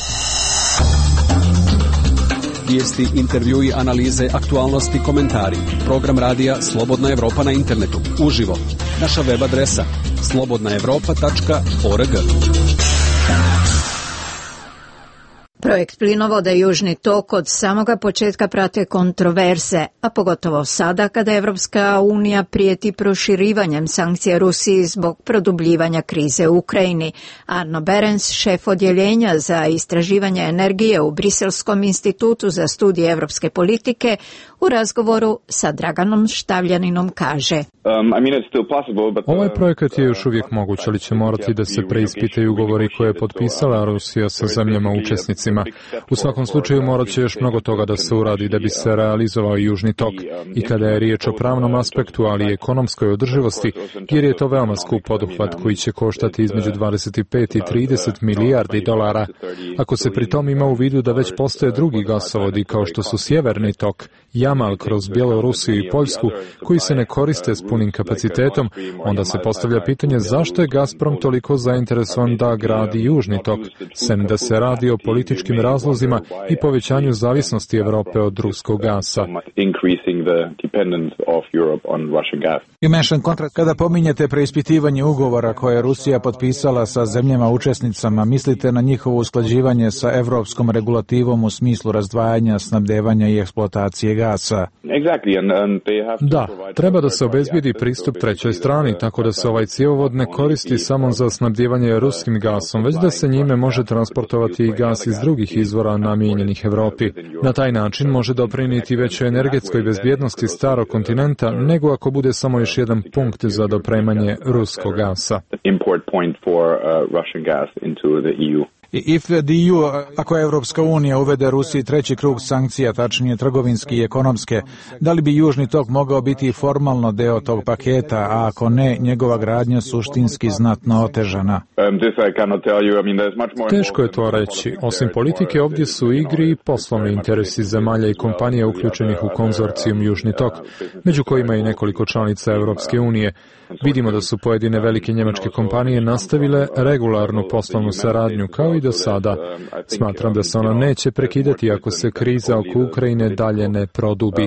Vijesti, intervjui, analize, aktualnosti, komentari. Program radija Slobodna Evropa na internetu. Uživo. Naša web adresa slobodna evropa tačka org. Projekt plinovoda Južni tok od samoga početka prate kontroverze, a pogotovo sada kada Evropska unija prijeti proširivanjem sankcija Rusiji zbog produbljivanja krize u Ukrajini. Arno Berens, šef odjeljenja za istraživanje energije u Briselskom institutu za studije evropske politike, u razgovoru sa Draganom Štavljaninom kaže: Ovaj projekat je još uvijek moguć, ali će morati da se preispitaju ugovori koje je potpisala Rusija sa zemljama učesnicima. U svakom slučaju morat će još mnogo toga da se uradi da bi se realizovao Južni tok. I kada je riječ o pravnom aspektu, ali i ekonomskoj održivosti, jer je to veoma skup poduhvat koji će koštati između dvadeset pet i trideset milijardi dolara. Ako se pri tom ima u vidu da već postoje drugi gasovodi kao što su Sjeverni tok, Jamal kroz Bjelorusiju i Poljsku, koji se ne koriste s punim kapacitetom, onda se postavlja pitanje zašto je Gazprom toliko zainteresovan da gradi Južni tok, sem da se radi o političkim razlozima i povećanju zavisnosti Evrope od ruskog gasa. Kada pominjete preispitivanje ugovora koje je Rusija potpisala sa zemljama učesnicama, mislite na njihovo usklađivanje sa evropskom regulativom u smislu razdvajanja, snabdevanja i eksploatacije gasa? Da, treba da se obezbijedi pristup trećoj strani, tako da se ovaj cjevovod ne koristi samo za snabdjevanje ruskim gasom, već da se njime može transportovati i gas iz drugih izvora namijenjenih Evropi. Na taj način može doprinijeti većoj energetskoj bezbjednosti starog kontinenta, nego ako bude samo još jedan punkt za dopremanje ruskog gasa. If the E U, ako Evropska unija uvede Rusiji treći krug sankcija, tačnije trgovinski i ekonomske, da li bi Južni tok mogao biti formalno deo tog paketa, a ako ne, njegova gradnja suštinski znatno otežana? Teško je to reći. Osim politike, ovdje su u igri i poslovni interesi zemalja i kompanija uključenih u konzorcijum Južni tok, među kojima i nekoliko članica Evropske unije. Vidimo da su pojedine velike njemačke kompanije nastavile regularnu poslovnu saradnju kao i do sada. Smatram da se ona neće prekidati ako se kriza oko Ukrajine dalje ne produbi.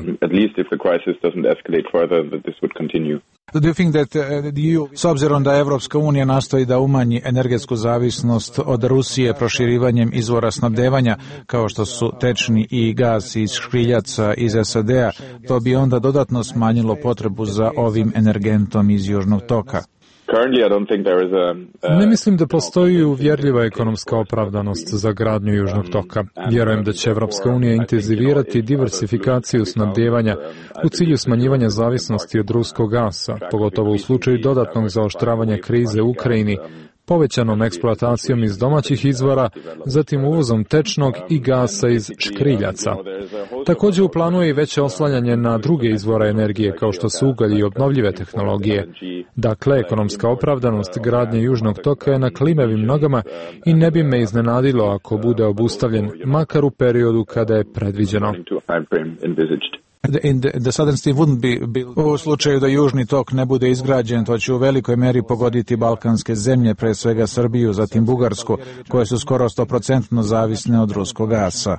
Do you think that the E U, s obzirom da Evropska unija nastoji da umanji energetsku zavisnost od Rusije proširivanjem izvora snabdevanja, kao što su tečni i gas iz škriljaca iz S A D-a, to bi onda dodatno smanjilo potrebu za ovim energentom iz Južnog toka? Ne mislim da postoji uvjerljiva ekonomska opravdanost za gradnju Južnog toka. Vjerujem da će Evropska unija intenzivirati diversifikaciju snabdijevanja u cilju smanjivanja zavisnosti od ruskog gasa, pogotovo u slučaju dodatnog zaoštravanja krize u Ukrajini, povećanom eksploatacijom iz domaćih izvora, zatim uvozom tečnog i gasa iz škriljaca. Također u planu je i veće oslanjanje na druge izvore energije kao što su ugalj i obnovljive tehnologije. Dakle, ekonomska opravdanost gradnje Južnog toka je na klimavim nogama i ne bi me iznenadilo ako bude obustavljen, makar u periodu kada je predviđeno. In the, the southern Stream wouldn't be built. U slučaju da Južni tok ne bude izgrađen, to će u velikoj meri pogoditi balkanske zemlje, pre svega Srbiju, zatim Bugarsku, koje su skoro sto posto zavisne od ruskog gasa.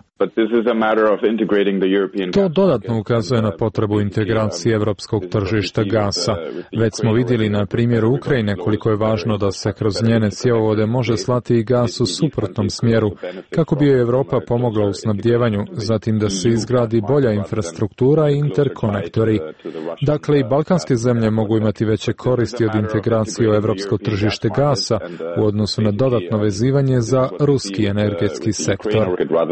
To dodatno ukazuje na potrebu integracije evropskog tržišta gasa. Već smo vidjeli na primjeru Ukrajine koliko je važno da se kroz njene cjevovode može slati i gas u suprotnom smjeru, kako bi joj Evropa pomogla u snabdjevanju, zatim da se izgradi bolja infrastruktura i interkonektori. Dakle, i balkanske zemlje mogu imati veće koristi od integracije u evropsko tržište gasa u odnosu na dodatno vezivanje za ruski energetski sektor.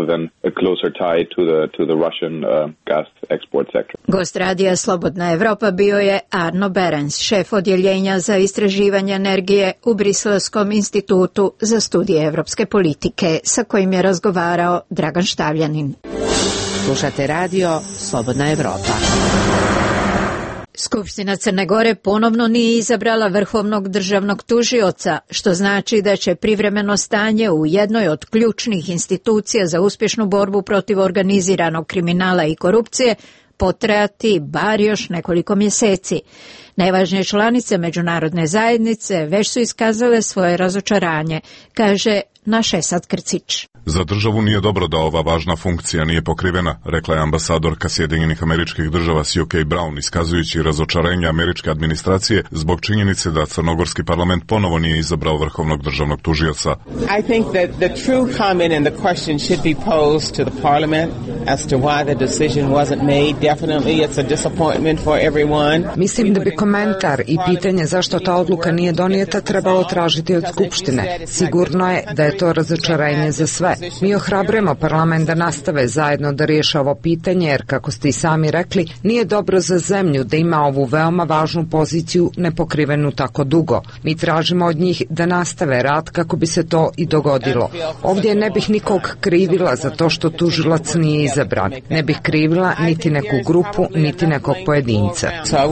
Gost radija Slobodna Evropa bio je Arno Berens, šef odjeljenja za istraživanje energije u Briselskom institutu za studije evropske politike, sa kojim je razgovarao Dragan Štavljanin. Slušate radio Slobodna Evropa. Skupština Crne Gore ponovno nije izabrala vrhovnog državnog tužioca, što znači da će privremeno stanje u jednoj od ključnih institucija za uspješnu borbu protiv organiziranog kriminala i korupcije potrajati bar još nekoliko mjeseci. Najvažnije članice međunarodne zajednice već su iskazale svoje razočaranje, kaže naš Esad Krcić. Za državu nije dobro da ova važna funkcija nije pokrivena, rekla je ambasadorka Sjedinjenih Američkih Država Sue K. Brown, iskazujući razočarenje američke administracije zbog činjenice da crnogorski parlament ponovo nije izabrao vrhovnog državnog tužioca. I think that the true comment and the question should be posed to the parliament as to why the decision wasn't made. Definitely it's a disappointment for everyone. Mislim da bi komentar i pitanje zašto ta odluka nije donijeta trebalo tražiti od Skupštine. Sigurno je da je to razočarenje za sve. Mi ohrabrujemo parlament da nastave zajedno da riješe ovo pitanje, jer, kako ste i sami rekli, nije dobro za zemlju da ima ovu veoma važnu poziciju nepokrivenu tako dugo. Mi tražimo od njih da nastave rad kako bi se to i dogodilo. Ovdje ne bih nikog krivila za to što tužilac nije izabran. Ne bih krivila niti neku grupu, niti nekog pojedinca.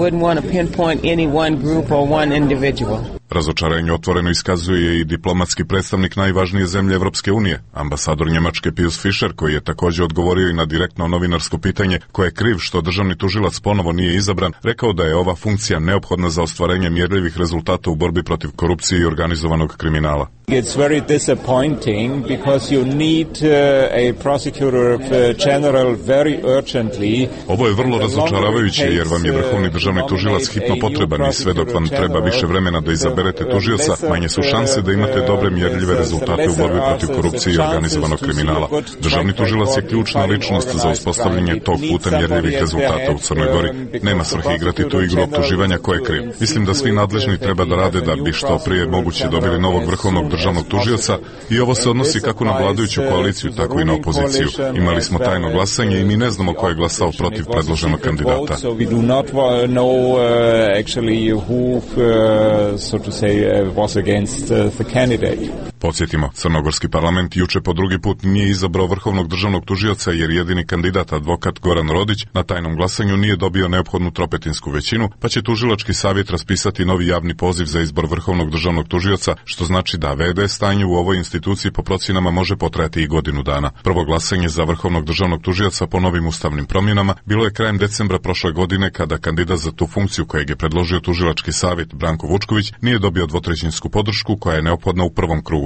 Razočarenje otvoreno iskazuje i diplomatski predstavnik najvažnije zemlje Evropske unije, ambasador Njemačke Pius Fischer, koji je također odgovorio i na direktno novinarsko pitanje ko je kriv što državni tužilac ponovo nije izabran, rekao da je ova funkcija neophodna za ostvarenje mjerljivih rezultata u borbi protiv korupcije i organizovanog kriminala. It's very disappointing because you need uh, a prosecutor general very urgently. Ovo je vrlo razočaravajuće jer vam je vrhovni državni tužilac hitno potreban i sve dok vam treba više vremena da izaberete tužioca, manje su šanse da imate dobre mjerljive rezultate u borbi protiv korupcije i organizovanog kriminala. Državni tužilac je ključna ličnost za uspostavljanje tog puta mjerljivih rezultata u Crnoj Gori. Nema svrhe igrati tu igru optuživanja ko je kriv. Mislim da svi nadležni treba da rade da bi što prije moguće dobili novog vrhovnog državnog tužioca i ovo se odnosi kako na vladajuću koaliciju, tako i na opoziciju. Imali smo tajno glasanje i mi ne znamo ko je glasao protiv predloženog kandidata. Podsjetimo, crnogorski parlament juče po drugi put nije izabrao vrhovnog državnog tužioca jer jedini kandidat, advokat Goran Rodić, na tajnom glasanju nije dobio neophodnu tropetinsku većinu, pa će tužilački savjet raspisati novi javni poziv za izbor vrhovnog državnog tužioca, što znači da V D stanje u ovoj instituciji po procjenama može potrajati i godinu dana. Prvo glasanje za vrhovnog državnog tužioca po novim ustavnim promjenama bilo je krajem decembra prošle godine, kada kandidat za tu funkciju kojeg je predložio tužilački savjet Branko Vučković nije dobio dvotrećinsku podršku koja je neophodna u prvom krugu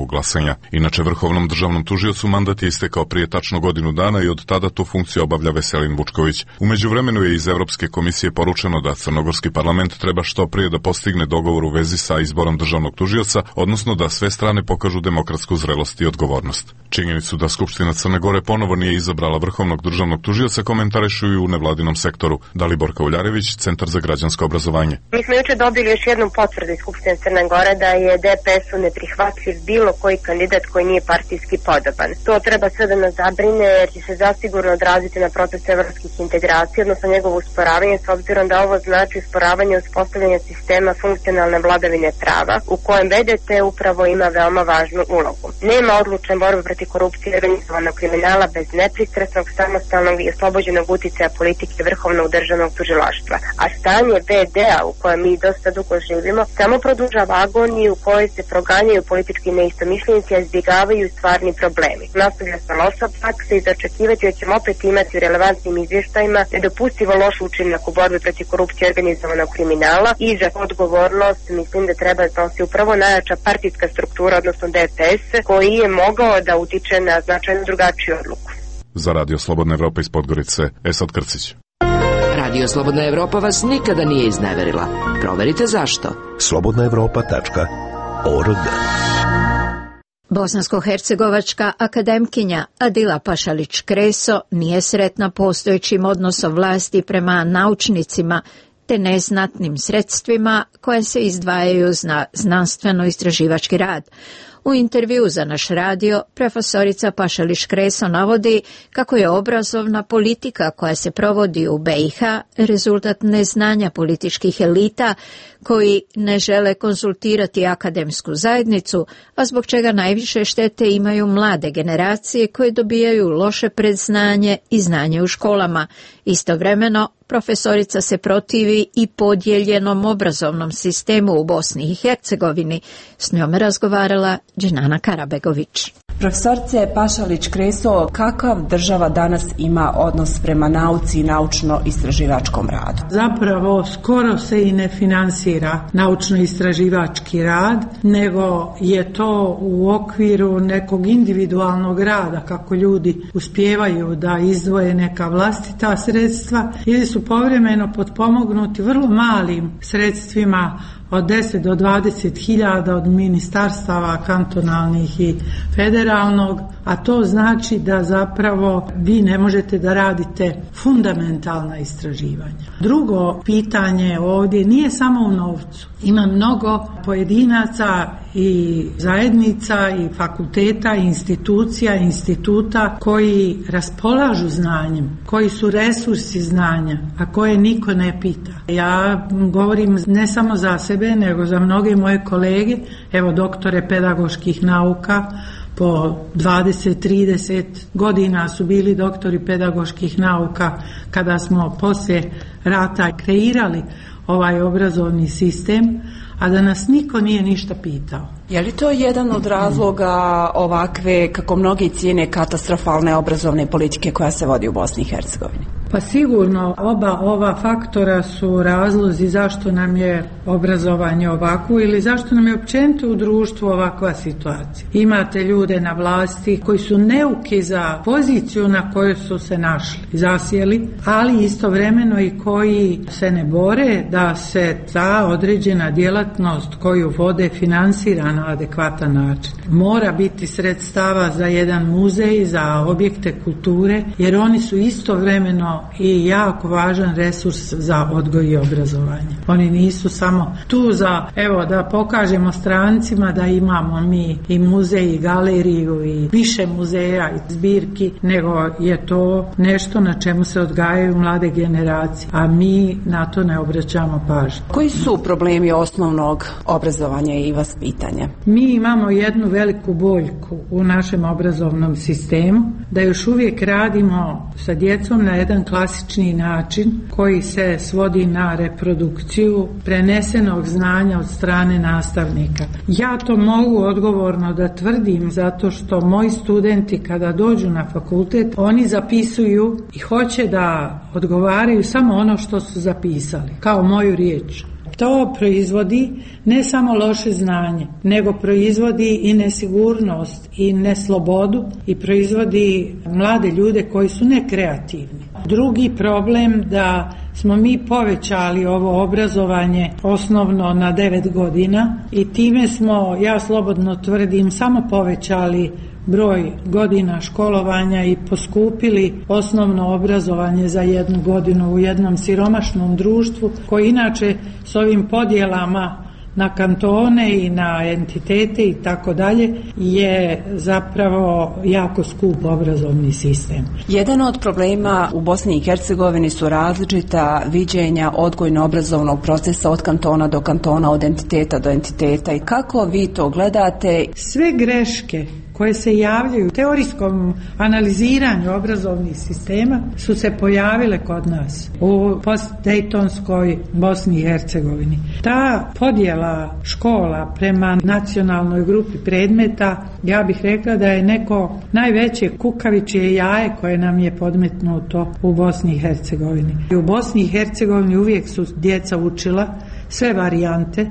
ovog glasanja. Inače, vrhovnom državnom tužiocu mandat je istekao prije tačno godinu dana i od tada tu funkciju obavlja Veselin Vučković. U međuvremenu je iz Evropske komisije poručeno da crnogorski parlament treba što prije da postigne dogovor u vezi sa izborom državnog tužioca, odnosno da sve strane pokažu demokratsku zrelost i odgovornost. Činjenicu da Skupština Crne Gore ponovo nije izabrala vrhovnog državnog tužioca komentarišu i u nevladinom sektoru. Dalibor Kauljarević, Centar za građansko obrazovanje. Mi smo juče dobili još jednu potvrdu iz Skupštine Crne Gore da je D P S-u neprihvatljiv bilo koji kandidat koji nije partijski podoban. To treba sve da nas zabrine jer će se zasigurno odraziti na proces evropskih integracija, odnosno njegovo usporavanje, s obzirom da ovo znači usporavanje uspostavljanja sistema funkcionalne vladavine prava u kojem B D T upravo ima veoma važnu ulogu. Nema odlučne borbe protiv korupcije i organizovanog kriminala bez nepristrasnog, samostalnog i oslobođenog uticaja politike vrhovnog državnog tužilaštva. A stanje B D-a u kojem mi dosta dugo živimo samo produžava agoniju u kojoj se proganjaju politički neistomišljenici, a izbjegavaju stvarni problemi. Nastavlja se loša praksa i zaočekivati da ćemo opet imati u relevantnim izvještajima nedopustivo loš učinak u borbi protiv korupcije i organizovanog kriminala i za odgovornost mislim da treba snositi upravo najjača partijska struktura, odnosno D P S, koji je mogao da utiče na značajno drugačiju odluku. Za Radio Slobodna Evropa iz Podgorice, Esad Krcić. Radio Slobodna Evropa vas nikada nije izneverila. Proverite zašto. slobodna evropa tačka org. Bosansko-hercegovačka akademkinja Adila Pašalić-Kreso nije sretna postojećim odnosom vlasti prema naučnicima te neznatnim sredstvima koje se izdvajaju za znanstveno-istraživački rad. U intervju za naš radio, profesorica Pašalić-Kreso navodi kako je obrazovna politika koja se provodi u B i H rezultat neznanja političkih elita koji ne žele konsultirati akademsku zajednicu, a zbog čega najviše štete imaju mlade generacije koje dobijaju loše predznanje i znanje u školama. Istovremeno, profesorica se protivi i podijeljenom obrazovnom sistemu u Bosni i Hercegovini. S njom je razgovarala Dženana Karabegović. Profesorice Pašalić-Kreso, kakav država danas ima odnos prema nauci i naučno-istraživačkom radu? Zapravo skoro se i ne finansira naučno-istraživački rad, nego je to u okviru nekog individualnog rada, kako ljudi uspijevaju da izdvoje neka vlastita sredstva ili su povremeno potpomognuti vrlo malim sredstvima od deset do dvadeset hiljada od ministarstava kantonalnih i federalnog, a to znači da zapravo vi ne možete da radite fundamentalna istraživanja. Drugo pitanje ovdje nije samo u novcu. Ima mnogo pojedinaca i zajednica i fakulteta, i institucija, i instituta koji raspolažu znanjem, koji su resursi znanja, a koje niko ne pita. Ja govorim ne samo za sebe, nego za mnoge moje kolege, evo doktore pedagoških nauka, po dvadeset trideset godina su bili doktori pedagoških nauka kada smo poslije rata kreirali ovaj obrazovni sistem, a da nas niko nije ništa pitao. Je li to jedan od razloga ovakve, kako mnogi cijene, katastrofalne obrazovne politike koja se vodi u Bosni i Hercegovini? Pa sigurno oba ova faktora su razlozi zašto nam je obrazovanje ovako ili zašto nam je općenito u društvu ovakva situacija. Imate ljude na vlasti koji su neuki za poziciju na kojoj su se našli, zasjeli, ali istovremeno i koji se ne bore da se ta određena djelatnost koju vode finansira na adekvatan način. Mora biti sredstava za jedan muzej, za objekte kulture, jer oni su istovremeno i jako važan resurs za odgoj i obrazovanje. Oni nisu samo tu za, evo, da pokažemo strancima da imamo mi i muzej i galeriju i više muzeja i zbirki, nego je to nešto na čemu se odgajaju mlade generacije, a mi na to ne obraćamo pažnju. Koji su problemi osnovnog obrazovanja i vaspitanja? Mi imamo jednu veliku boljku u našem obrazovnom sistemu, da još uvijek radimo sa djecom na jedan klasični način koji se svodi na reprodukciju prenesenog znanja od strane nastavnika. Ja to mogu odgovorno da tvrdim zato što moji studenti kada dođu na fakultet, oni zapisuju i hoće da odgovaraju samo ono što su zapisali, kao moju riječ. To proizvodi ne samo loše znanje, nego proizvodi i nesigurnost i neslobodu i proizvodi mlade ljude koji su nekreativni. Drugi problem da smo mi povećali ovo obrazovanje osnovno na devet godina i time smo, ja slobodno tvrdim, samo povećali broj godina školovanja i poskupili osnovno obrazovanje za jednu godinu u jednom siromašnom društvu koji inače s ovim podjelama na kantone i na entitete i tako dalje je zapravo jako skup obrazovni sistem. Jedan od problema u Bosni i Hercegovini su različita viđenja odgojno-obrazovnog procesa od kantona do kantona, od entiteta do entiteta. I kako vi to gledate? Sve greške koje se javljaju u teorijskom analiziranju obrazovnih sistema su se pojavile kod nas u postdejtonskoj Bosni i Hercegovini. Ta podjela škola prema nacionalnoj grupi predmeta, ja bih rekla da je neko najveće kukavičje jaje koje nam je podmetnuto u Bosni i Hercegovini. U Bosni i Hercegovini uvijek su djeca učila sve varijante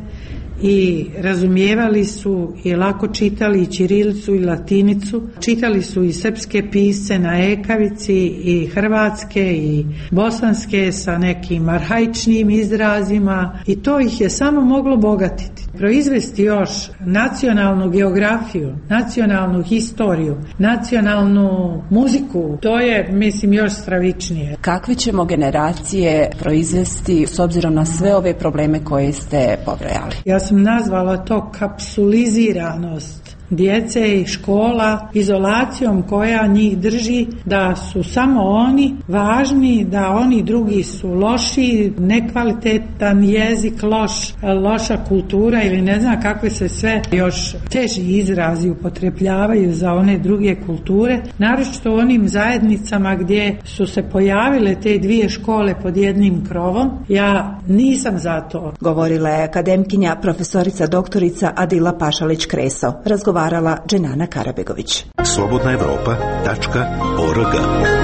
i razumijevali su i lako čitali i ćirilicu i latinicu, čitali su i srpske pisce na ekavici i hrvatske i bosanske sa nekim arhaičnim izrazima i to ih je samo moglo bogatiti. Proizvesti još nacionalnu geografiju, nacionalnu historiju, nacionalnu muziku, to je, mislim, još stravičnije. Kakve ćemo generacije proizvesti s obzirom na sve ove probleme koje ste pobrojali? Ja sam nazvala to kapsuliziranost djece i škola, izolacijom koja njih drži da su samo oni važni, da oni drugi su loši, nekvalitetan jezik, loš, loša kultura ili ne znam kakve se sve još teži izrazi upotrebljavaju za one druge kulture, naročito u onim zajednicama gdje su se pojavile te dvije škole pod jednim krovom. Ja nisam za to. Govorila je akademkinja profesorica doktorica Adila Pašalić-Kreso. Razgovarala Dženana Karabegović. slobodna evropa tačka org.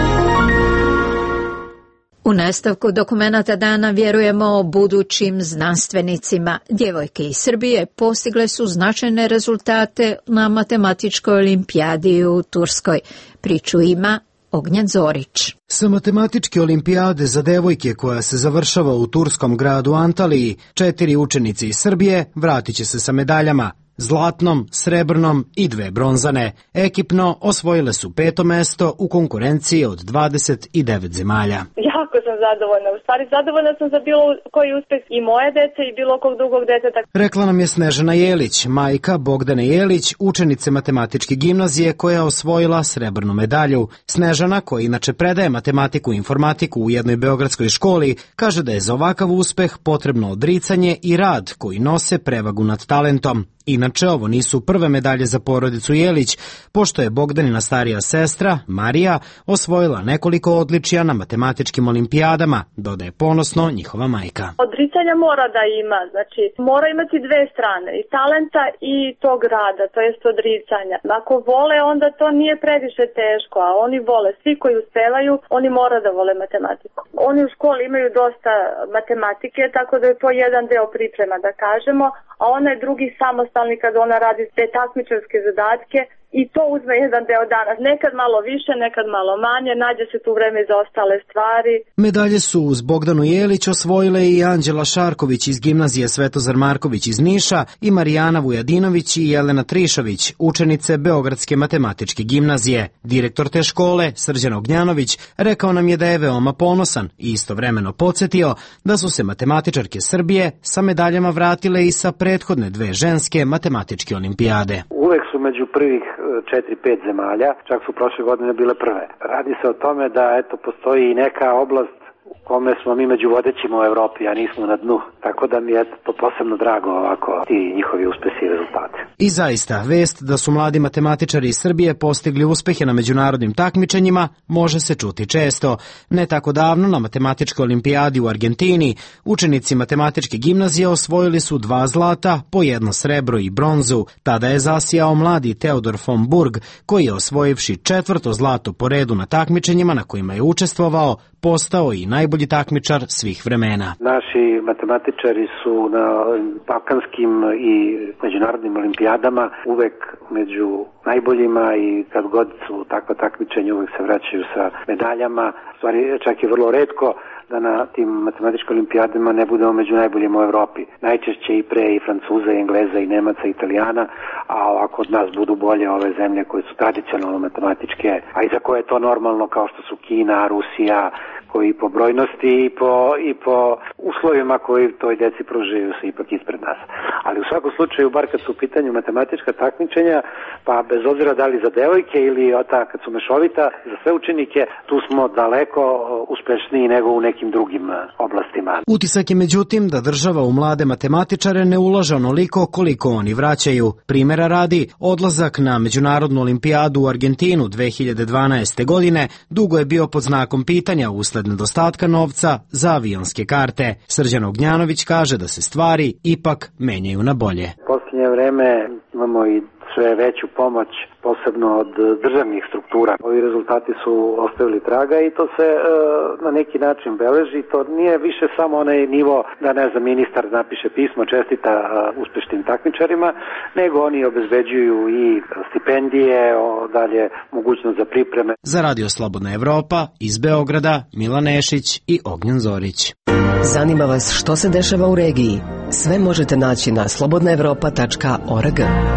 U nastavku dokumenata dana vjerujemo o budućim znanstvenicima. Djevojke iz Srbije postigle su značajne rezultate na matematičkoj olimpijadi u Turskoj. Priču ima Ognjen Zorić. Sa matematičke olimpijade za devojke koja se završava u turskom gradu Antaliji, četiri učenice iz Srbije vratit će se sa medaljama. Zlatnom, srebrnom i dve bronzane. Ekipno osvojile su peto mesto u konkurenciji od dvadeset devet zemalja. Jako sam zadovoljna. U stvari zadovoljna sam za bilo koji uspeh i moje dece i bilo kog drugog deteta. Rekla nam je Snežana Jelić, majka Bogdane Jelić, učenice matematičke gimnazije koja je osvojila srebrnu medalju. Snežana, koja inače predaje matematiku i informatiku u jednoj beogradskoj školi, kaže da je za ovakav uspeh potrebno odricanje i rad koji nose prevagu nad talentom. Inače, ovo nisu prve medalje za porodicu Jelić, pošto je Bogdanina starija sestra, Marija, osvojila nekoliko odličija na matematičkim olimpijadama, dodaje ponosno njihova majka. Odricanja mora da ima, znači mora imati dve strane, i talenta i tog rada, to jest odricanja. Ako vole, onda to nije previše teško, a oni vole, svi koji uspevaju, oni mora da vole matematiku. Oni u školi imaju dosta matematike, tako da je to jedan deo priprema, da kažemo, a onaj drugi samostalni kad ona radi te takmičarske zadatke i to uzme jedan deo dana. Nekad malo više, nekad malo manje, nađe se tu vreme za ostale stvari. Medalje su uz Bogdanu Jelić osvojile i Anđela Šarković iz gimnazije Svetozar Marković iz Niša i Marijana Vujadinović i Jelena Trišović, učenice Beogradske matematičke gimnazije. Direktor te škole, Srđan Ognjanović, rekao nam je da je veoma ponosan i istovremeno podsjetio da su se matematičarke Srbije sa medaljama vratile i sa prethodne dve ženske matematičke olimpijade. Uvek su među prvih četiri pet zemalja, čak su prošle godine bile prve. Radi se o tome da eto postoji i neka oblast u kome smo mi među vodećima u Evropi, a nismo na dnu. Tako da mi je to posebno drago ovako ti njihovi uspesi i rezultate. I zaista, vest da su mladi matematičari iz Srbije postigli uspehe na međunarodnim takmičenjima može se čuti često. Ne tako davno na matematičkoj olimpijadi u Argentini učenici matematičke gimnazije osvojili su dva zlata, po jedno srebro i bronzu. Tada je zasijao mladi Teodor von Burg, koji je osvojivši četvrto zlato po redu na takmičenjima na kojima je učestvovao, postao i najbolji takmičar svih vremena. Naši matematičari matematičari su na balkanskim i međunarodnim olimpijadama uvek među najboljima i kad god su takva takmičenja uvek se vraćaju sa medaljama. Stvari čak je vrlo retko da na tim matematičkim olimpijadama ne budemo među najboljima u Evropi. Najčešće i pre i Francuza, i Engleza, i Nemaca, i Italijana, a ovako od nas budu bolje ove zemlje koje su tradicionalno matematičke, a i za koje je to normalno, kao što su Kina, Rusija, koji po brojnosti i po, i po uslovima koji toj deci pružaju se ipak ispred nas. Ali u svakom slučaju, bar kad su u pitanju matematička takmičenja, pa bez obzira da li za devojke ili ota kad su mešovita, za sve učenike, tu smo daleko uspešniji nego u nekim drugim oblastima. Utisak je međutim da država u mlade matematičare ne ulaže onoliko koliko oni vraćaju. Primera radi, odlazak na Međunarodnu olimpijadu u Argentinu dve hiljade dvanaeste. godine dugo je bio pod znakom pitanja usled nedostatka novca za avionske karte. Srđan Ognjanović kaže da se stvari ipak menjaju na bolje. U posljednje vreme imamo i sve veću pomoć, posebno od državnih struktura. Ovi rezultati su ostavili traga i to se e, na neki način beleži. To nije više samo onaj nivo da, ne znam, ministar napiše pismo, čestita e, uspešnim takmičarima, nego oni obezbeđuju i stipendije, o, dalje mogućnost za pripreme. Za Radio Slobodna Evropa iz Beograda Milan Nešić i Ognjen Zorić. Zanima vas što se dešava u regiji? Sve možete naći na slobodna evropa tačka org.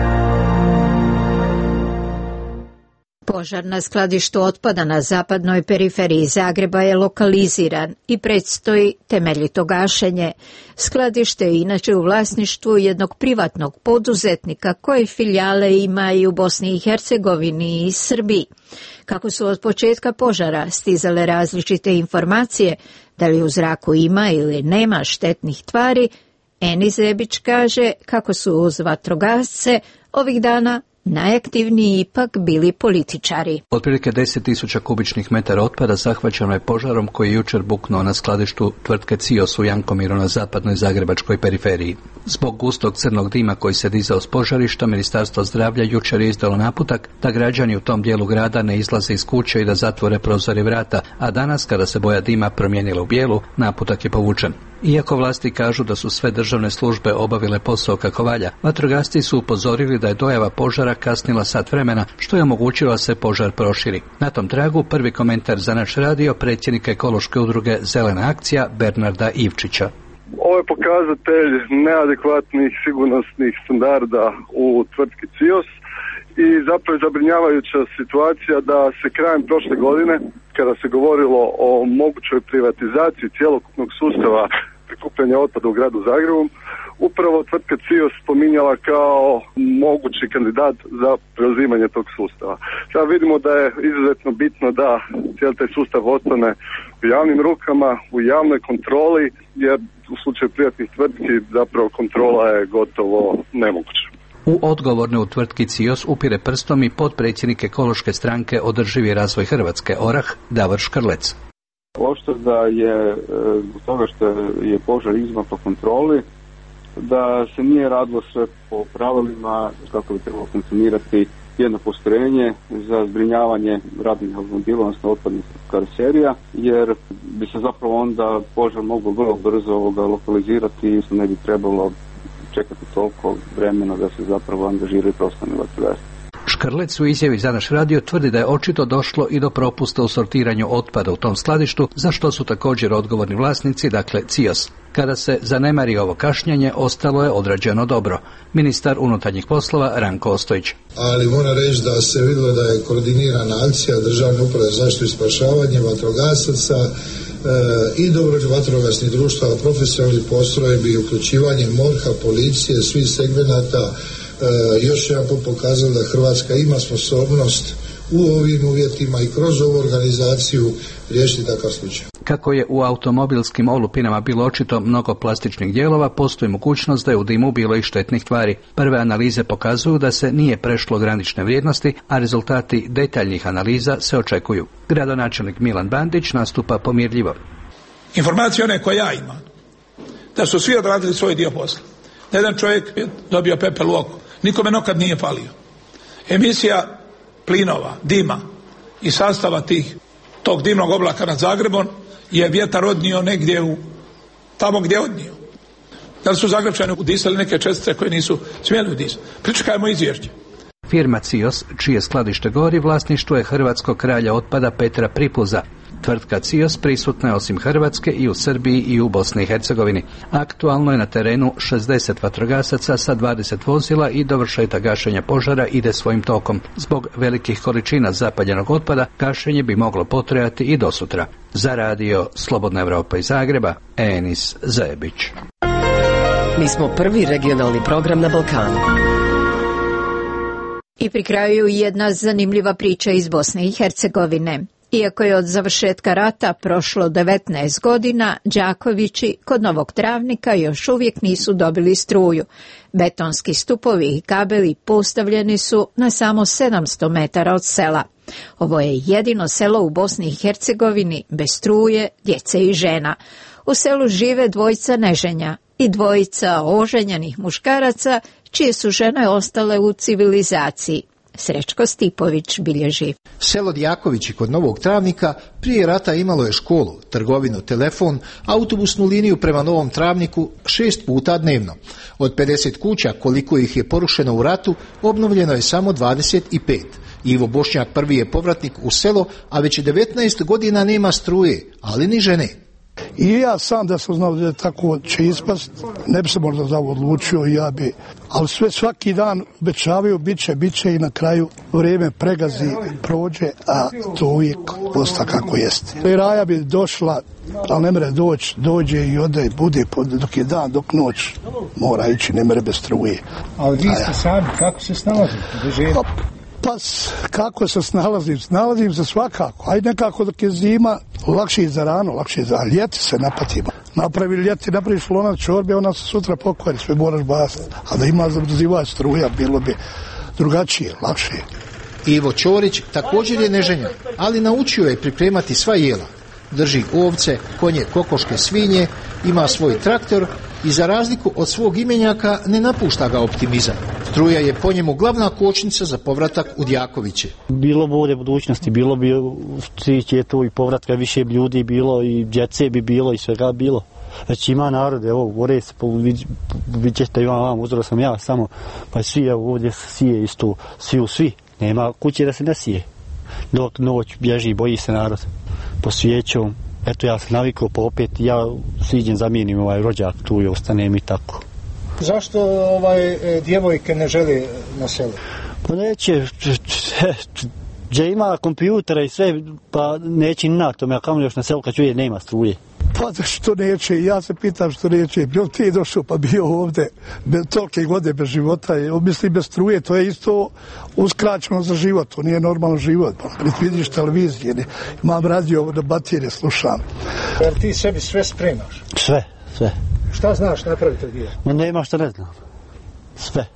Požar na skladištu otpada na zapadnoj periferiji Zagreba je lokaliziran i predstoji temeljito gašenje. Skladište je inače u vlasništvu jednog privatnog poduzetnika koji filijale ima i u Bosni i Hercegovini i Srbiji. Kako su od početka požara stizale različite informacije da li u zraku ima ili nema štetnih tvari, Eni Zebić kaže kako su uz vatrogasce ovih dana najaktivniji ipak bili političari. Otprilike deset tisuća kubičnih metara otpada zahvaćeno je požarom koji je jučer buknuo na skladištu tvrtke Cios u Jankomiru na zapadnoj zagrebačkoj periferiji. Zbog gustog crnog dima koji se dizao s požarišta, Ministarstvo zdravlja jučer je izdalo naputak da građani u tom dijelu grada ne izlaze iz kuće i da zatvore prozor i vrata, a danas kada se boja dima promijenila u bijelu, naputak je povučen. Iako vlasti kažu da su sve državne službe obavile posao kako valja, vatrogasci su upozorili da je dojava požara kasnila sat vremena, što je omogućilo da se požar proširi. Na tom tragu prvi komentar za naš radio predsjednika ekološke udruge Zelena akcija Bernarda Ivčića. Ovo je pokazatelj neadekvatnih sigurnosnih standarda u tvrtki Cios i zapravo je zabrinjavajuća situacija da se krajem prošle godine, kada se govorilo o mogućoj privatizaciji cjelokupnog sustava prikupljanja otpada u gradu Zagrebu, upravo tvrtka Cios spominjala kao mogući kandidat za preuzimanje tog sustava. Sada vidimo da je izuzetno bitno da cijeli taj sustav ostane u javnim rukama, u javnoj kontroli, jer u slučaju privatnih tvrtki zapravo kontrola je gotovo nemoguća. U odgovorne u tvrtki Cios upire prstom i potpredsjednik ekološke stranke Održivi razvoj Hrvatske Orah Davor Škrlec. Ošto da je zbog toga što je požar izvan po kontroli, da se nije radilo sve po pravilima kako bi trebalo funkcionirati jedno postrojenje za zbrinjavanje radnih automobila, odnosno otpadnih karoserija, jer bi se zapravo onda požar mogao vrlo brzo ovoga lokalizirati i ne bi trebalo čekati toliko vremena da se zapravo angažiraju prostorni vatrogasci. Škrlec u izjavi za naš radio tvrdi da je očito došlo i do propusta u sortiranju otpada u tom skladištu, za što su također odgovorni vlasnici, dakle Cios. Kada se zanemari ovo kašnjenje, ostalo je odrađeno dobro. Ministar unutarnjih poslova Ranko Ostojić. Ali moram reći da se vidjelo da je koordinirana akcija Državne uprave za zaštitu i spašavanje, vatrogasaca e, i dobrovoljnih vatrogasnih društava, profesionalnih postrojbi, uključivanje MORH-a, policije, svih segmenata. E, još jedan put pokazalo da Hrvatska ima sposobnost u ovim uvjetima i kroz ovu organizaciju riješiti takav slučaj. Kako je u automobilskim olupinama bilo očito mnogo plastičnih dijelova, postoji mogućnost da je u dimu bilo i štetnih tvari. Prve analize pokazuju da se nije prešlo granične vrijednosti, a rezultati detaljnih analiza se očekuju. Gradonačelnik Milan Bandić nastupa pomirljivo. Informacije one koje ja imam, da su svi odradili svoj dio posla. Jedan čovjek je dobio pepel u oko. Nikome nokad nije falio. Emisija plinova, dima i sastava tih, tog dimnog oblaka nad Zagrebom je vjetar odnio negdje u tamo gdje odnio. Da li su Zagrebčani udisali neke čestice koje nisu smjeli udisati? Pričekajmo izvješće. Firma Cios, čije skladište gori, vlasništvo je hrvatskog kralja otpada Petra Pripuza. Tvrtka Cios prisutna je osim Hrvatske i u Srbiji i u Bosni i Hercegovini. Aktualno je na terenu šezdeset vatrogasaca sa dvadeset vozila i dovršetak gašenja požara ide svojim tokom. Zbog velikih količina zapaljenog otpada, gašenje bi moglo potrajati i do sutra. Za radio Slobodna Evropa iz Zagreba, Enis Zajebić. Mi smo prvi regionalni program na Balkanu. I pri kraju jedna zanimljiva priča iz Bosne i Hercegovine. Iako je od završetka rata prošlo devetnaest godina, Đakovići kod Novog Travnika još uvijek nisu dobili struju. Betonski stupovi i kabeli postavljeni su na samo sedamsto metara od sela. Ovo je jedino selo u Bosni i Hercegovini bez struje, djece i žena. U selu žive dvojica neženja i dvojica oženjenih muškaraca čije su žene ostale u civilizaciji. Srećko Stipović bilježi. Selo Djakovići kod Novog Travnika prije rata imalo je školu, trgovinu, telefon, autobusnu liniju prema Novom Travniku šest puta dnevno. Od pedeset kuća, koliko ih je porušeno u ratu, obnovljeno je samo dvadeset pet. Ivo Bošnjak prvi je povratnik u selo, a već devetnaest godina nema struje, ali ni žene. I ja sam da sam znao da je tako će ispast, ne bi se možda za ovo odlučio i ja bi, ali sve svaki dan obećavaju, bit će, bit će i na kraju vrijeme pregazi, prođe, a to uvijek posta kako jeste. I Raja bi došla, ali ne mere doći, dođe i ode, bude, dok je dan, dok noć, mora ići, ne mere bez struje. A vi ste sami, kako se snalazite? Pa kako se snalazim? Snalazim se svakako. Ajde nekako dok je zima, lakše je za rano, lakše je za ljeti se napatimo. Napravi ljeti, napraviš lonac čorbe, ona se sutra pokvari, sve moraš baciti. A da ima zabrzivač struja, bilo bi drugačije, lakše. Ivo Ćorić također je neženjan, ali naučio je pripremati sva jela. Drži ovce, konje, kokoške, svinje, ima svoj traktor i za razliku od svog imenjaka ne napušta ga optimizam. Struja je po njemu glavna kočnica za povratak u Djakoviće. Bilo bolje budućnosti, bilo bi je to i povratka, više ljudi bilo i djece bi bilo i svega bilo. Već ima narod, evo, gore se, vidjet ćete, imam vam, uzoro sam ja samo, pa svi, evo, ovdje se sije isto, svi u svi, nema kuće da se ne sije. Dok noć bježi, boji se narod, po svijećom, eto ja sam navikao, pa opet ja siđem, zamijenim ovaj rođak tu i ostanem i tako. Zašto ovaj djevojke ne žele na selu? Pa neće, gdje ima kompjutera i sve, pa neće ni na tome, a kamo još na selu kad čuje nema struje. Pa što neće, ja se pitam što neće, bio ti došao pa bio ovdje tolike godine bez života, mislim bez struje, to je isto uskraćeno za život, to nije normalno život, pa vidiš televizije, ne, imam radio na baterije, slušam. Jer ti sebi sve spremaš? Sve, sve. Šta znaš napraviti djela? Ma nema što ne znam, sve.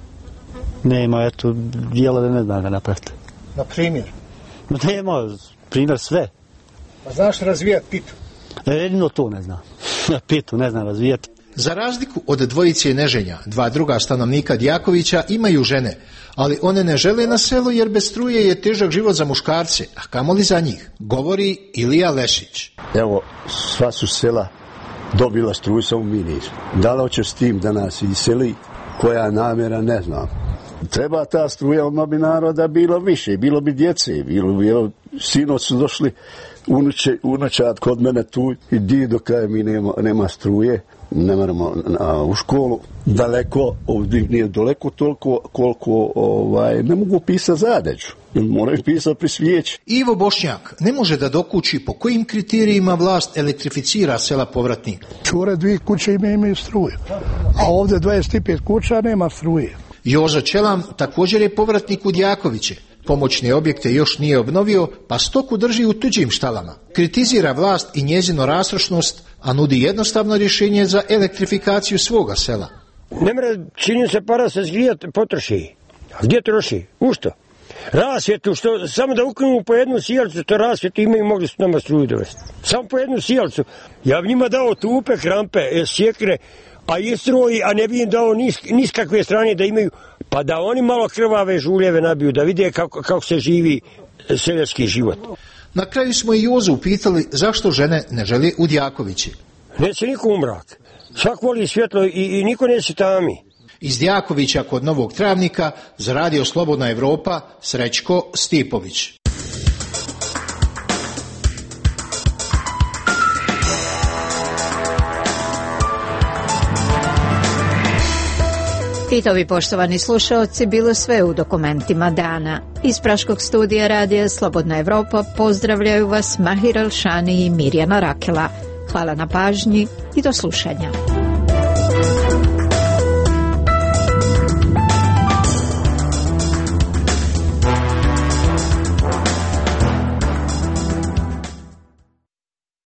Nema, eto, djela da ne znam ga napraviti. Na primjer? Ma nema, primjer sve. A znaš razvijati pitu? Jedino to ne znam. Pitu ne znam razvijati. Za razliku od dvojice neženja, dva druga stanovnika Djakovića imaju žene, ali one ne žele na selu jer bez struje je težak život za muškarce, a kamoli za njih, govori Ilija Lešić. Evo, sva su sela dobila struju, samo mi nismo. Da li hoće s tim da nas iseli, koja namjera, ne znam. Treba ta struja, odmah bi naroda bilo više, bilo bi djece, bilo bi, evo, sinoć su došli unuče, unučat kod mene tu i dido kaj mi nema, nema struje, ne moramo na, u školu, daleko, ovdje nije daleko toliko koliko ovaj, ne mogu pisati zadeđu, moraju pisati pri svijeći. Ivo Bošnjak ne može da dokući po kojim kriterijima vlast elektrificira sela povratnika. Čure dvije kuće imaju, imaju struje, a ovdje dvadeset pet kuća nema struje. Jozo Čelam također je povratnik u Djakoviće. Pomoćne objekte još nije obnovio, pa stoku drži u tuđim štalama. Kritizira vlast i njezino rastrošnost, a nudi jednostavno rješenje za elektrifikaciju svoga sela. Ne mre, čini se para se zgrijati, potroši. A gdje troši? U što? Rasvjetu, što, samo da ukinu po jednu sijalcu, to rasvjetu imaju, mogli su nama struju dovesti. Samo po jednu sijalcu. Ja bi njima dao tupe, krampe, sjekre, a i struji, a ne bi im dao nis, niskakve strane da imaju, pa da oni malo krvave žuljeve nabiju, da vide kako, kako se živi seljački život. Na kraju smo i Jozu upitali zašto žene ne žele u Djakovići. Neće niko u mrak. Svak voli svjetlo i, i niko neće tami. Iz Djakovića kod Novog Travnika za Radio Slobodna Evropa Srećko Stipović. I to bi, poštovani slušaoci, bilo sve u dokumentima dana. Iz Praškog studija Radija Slobodna Evropa pozdravljaju vas Mahir Alšani i Mirjana Rakela. Hvala na pažnji i do slušanja.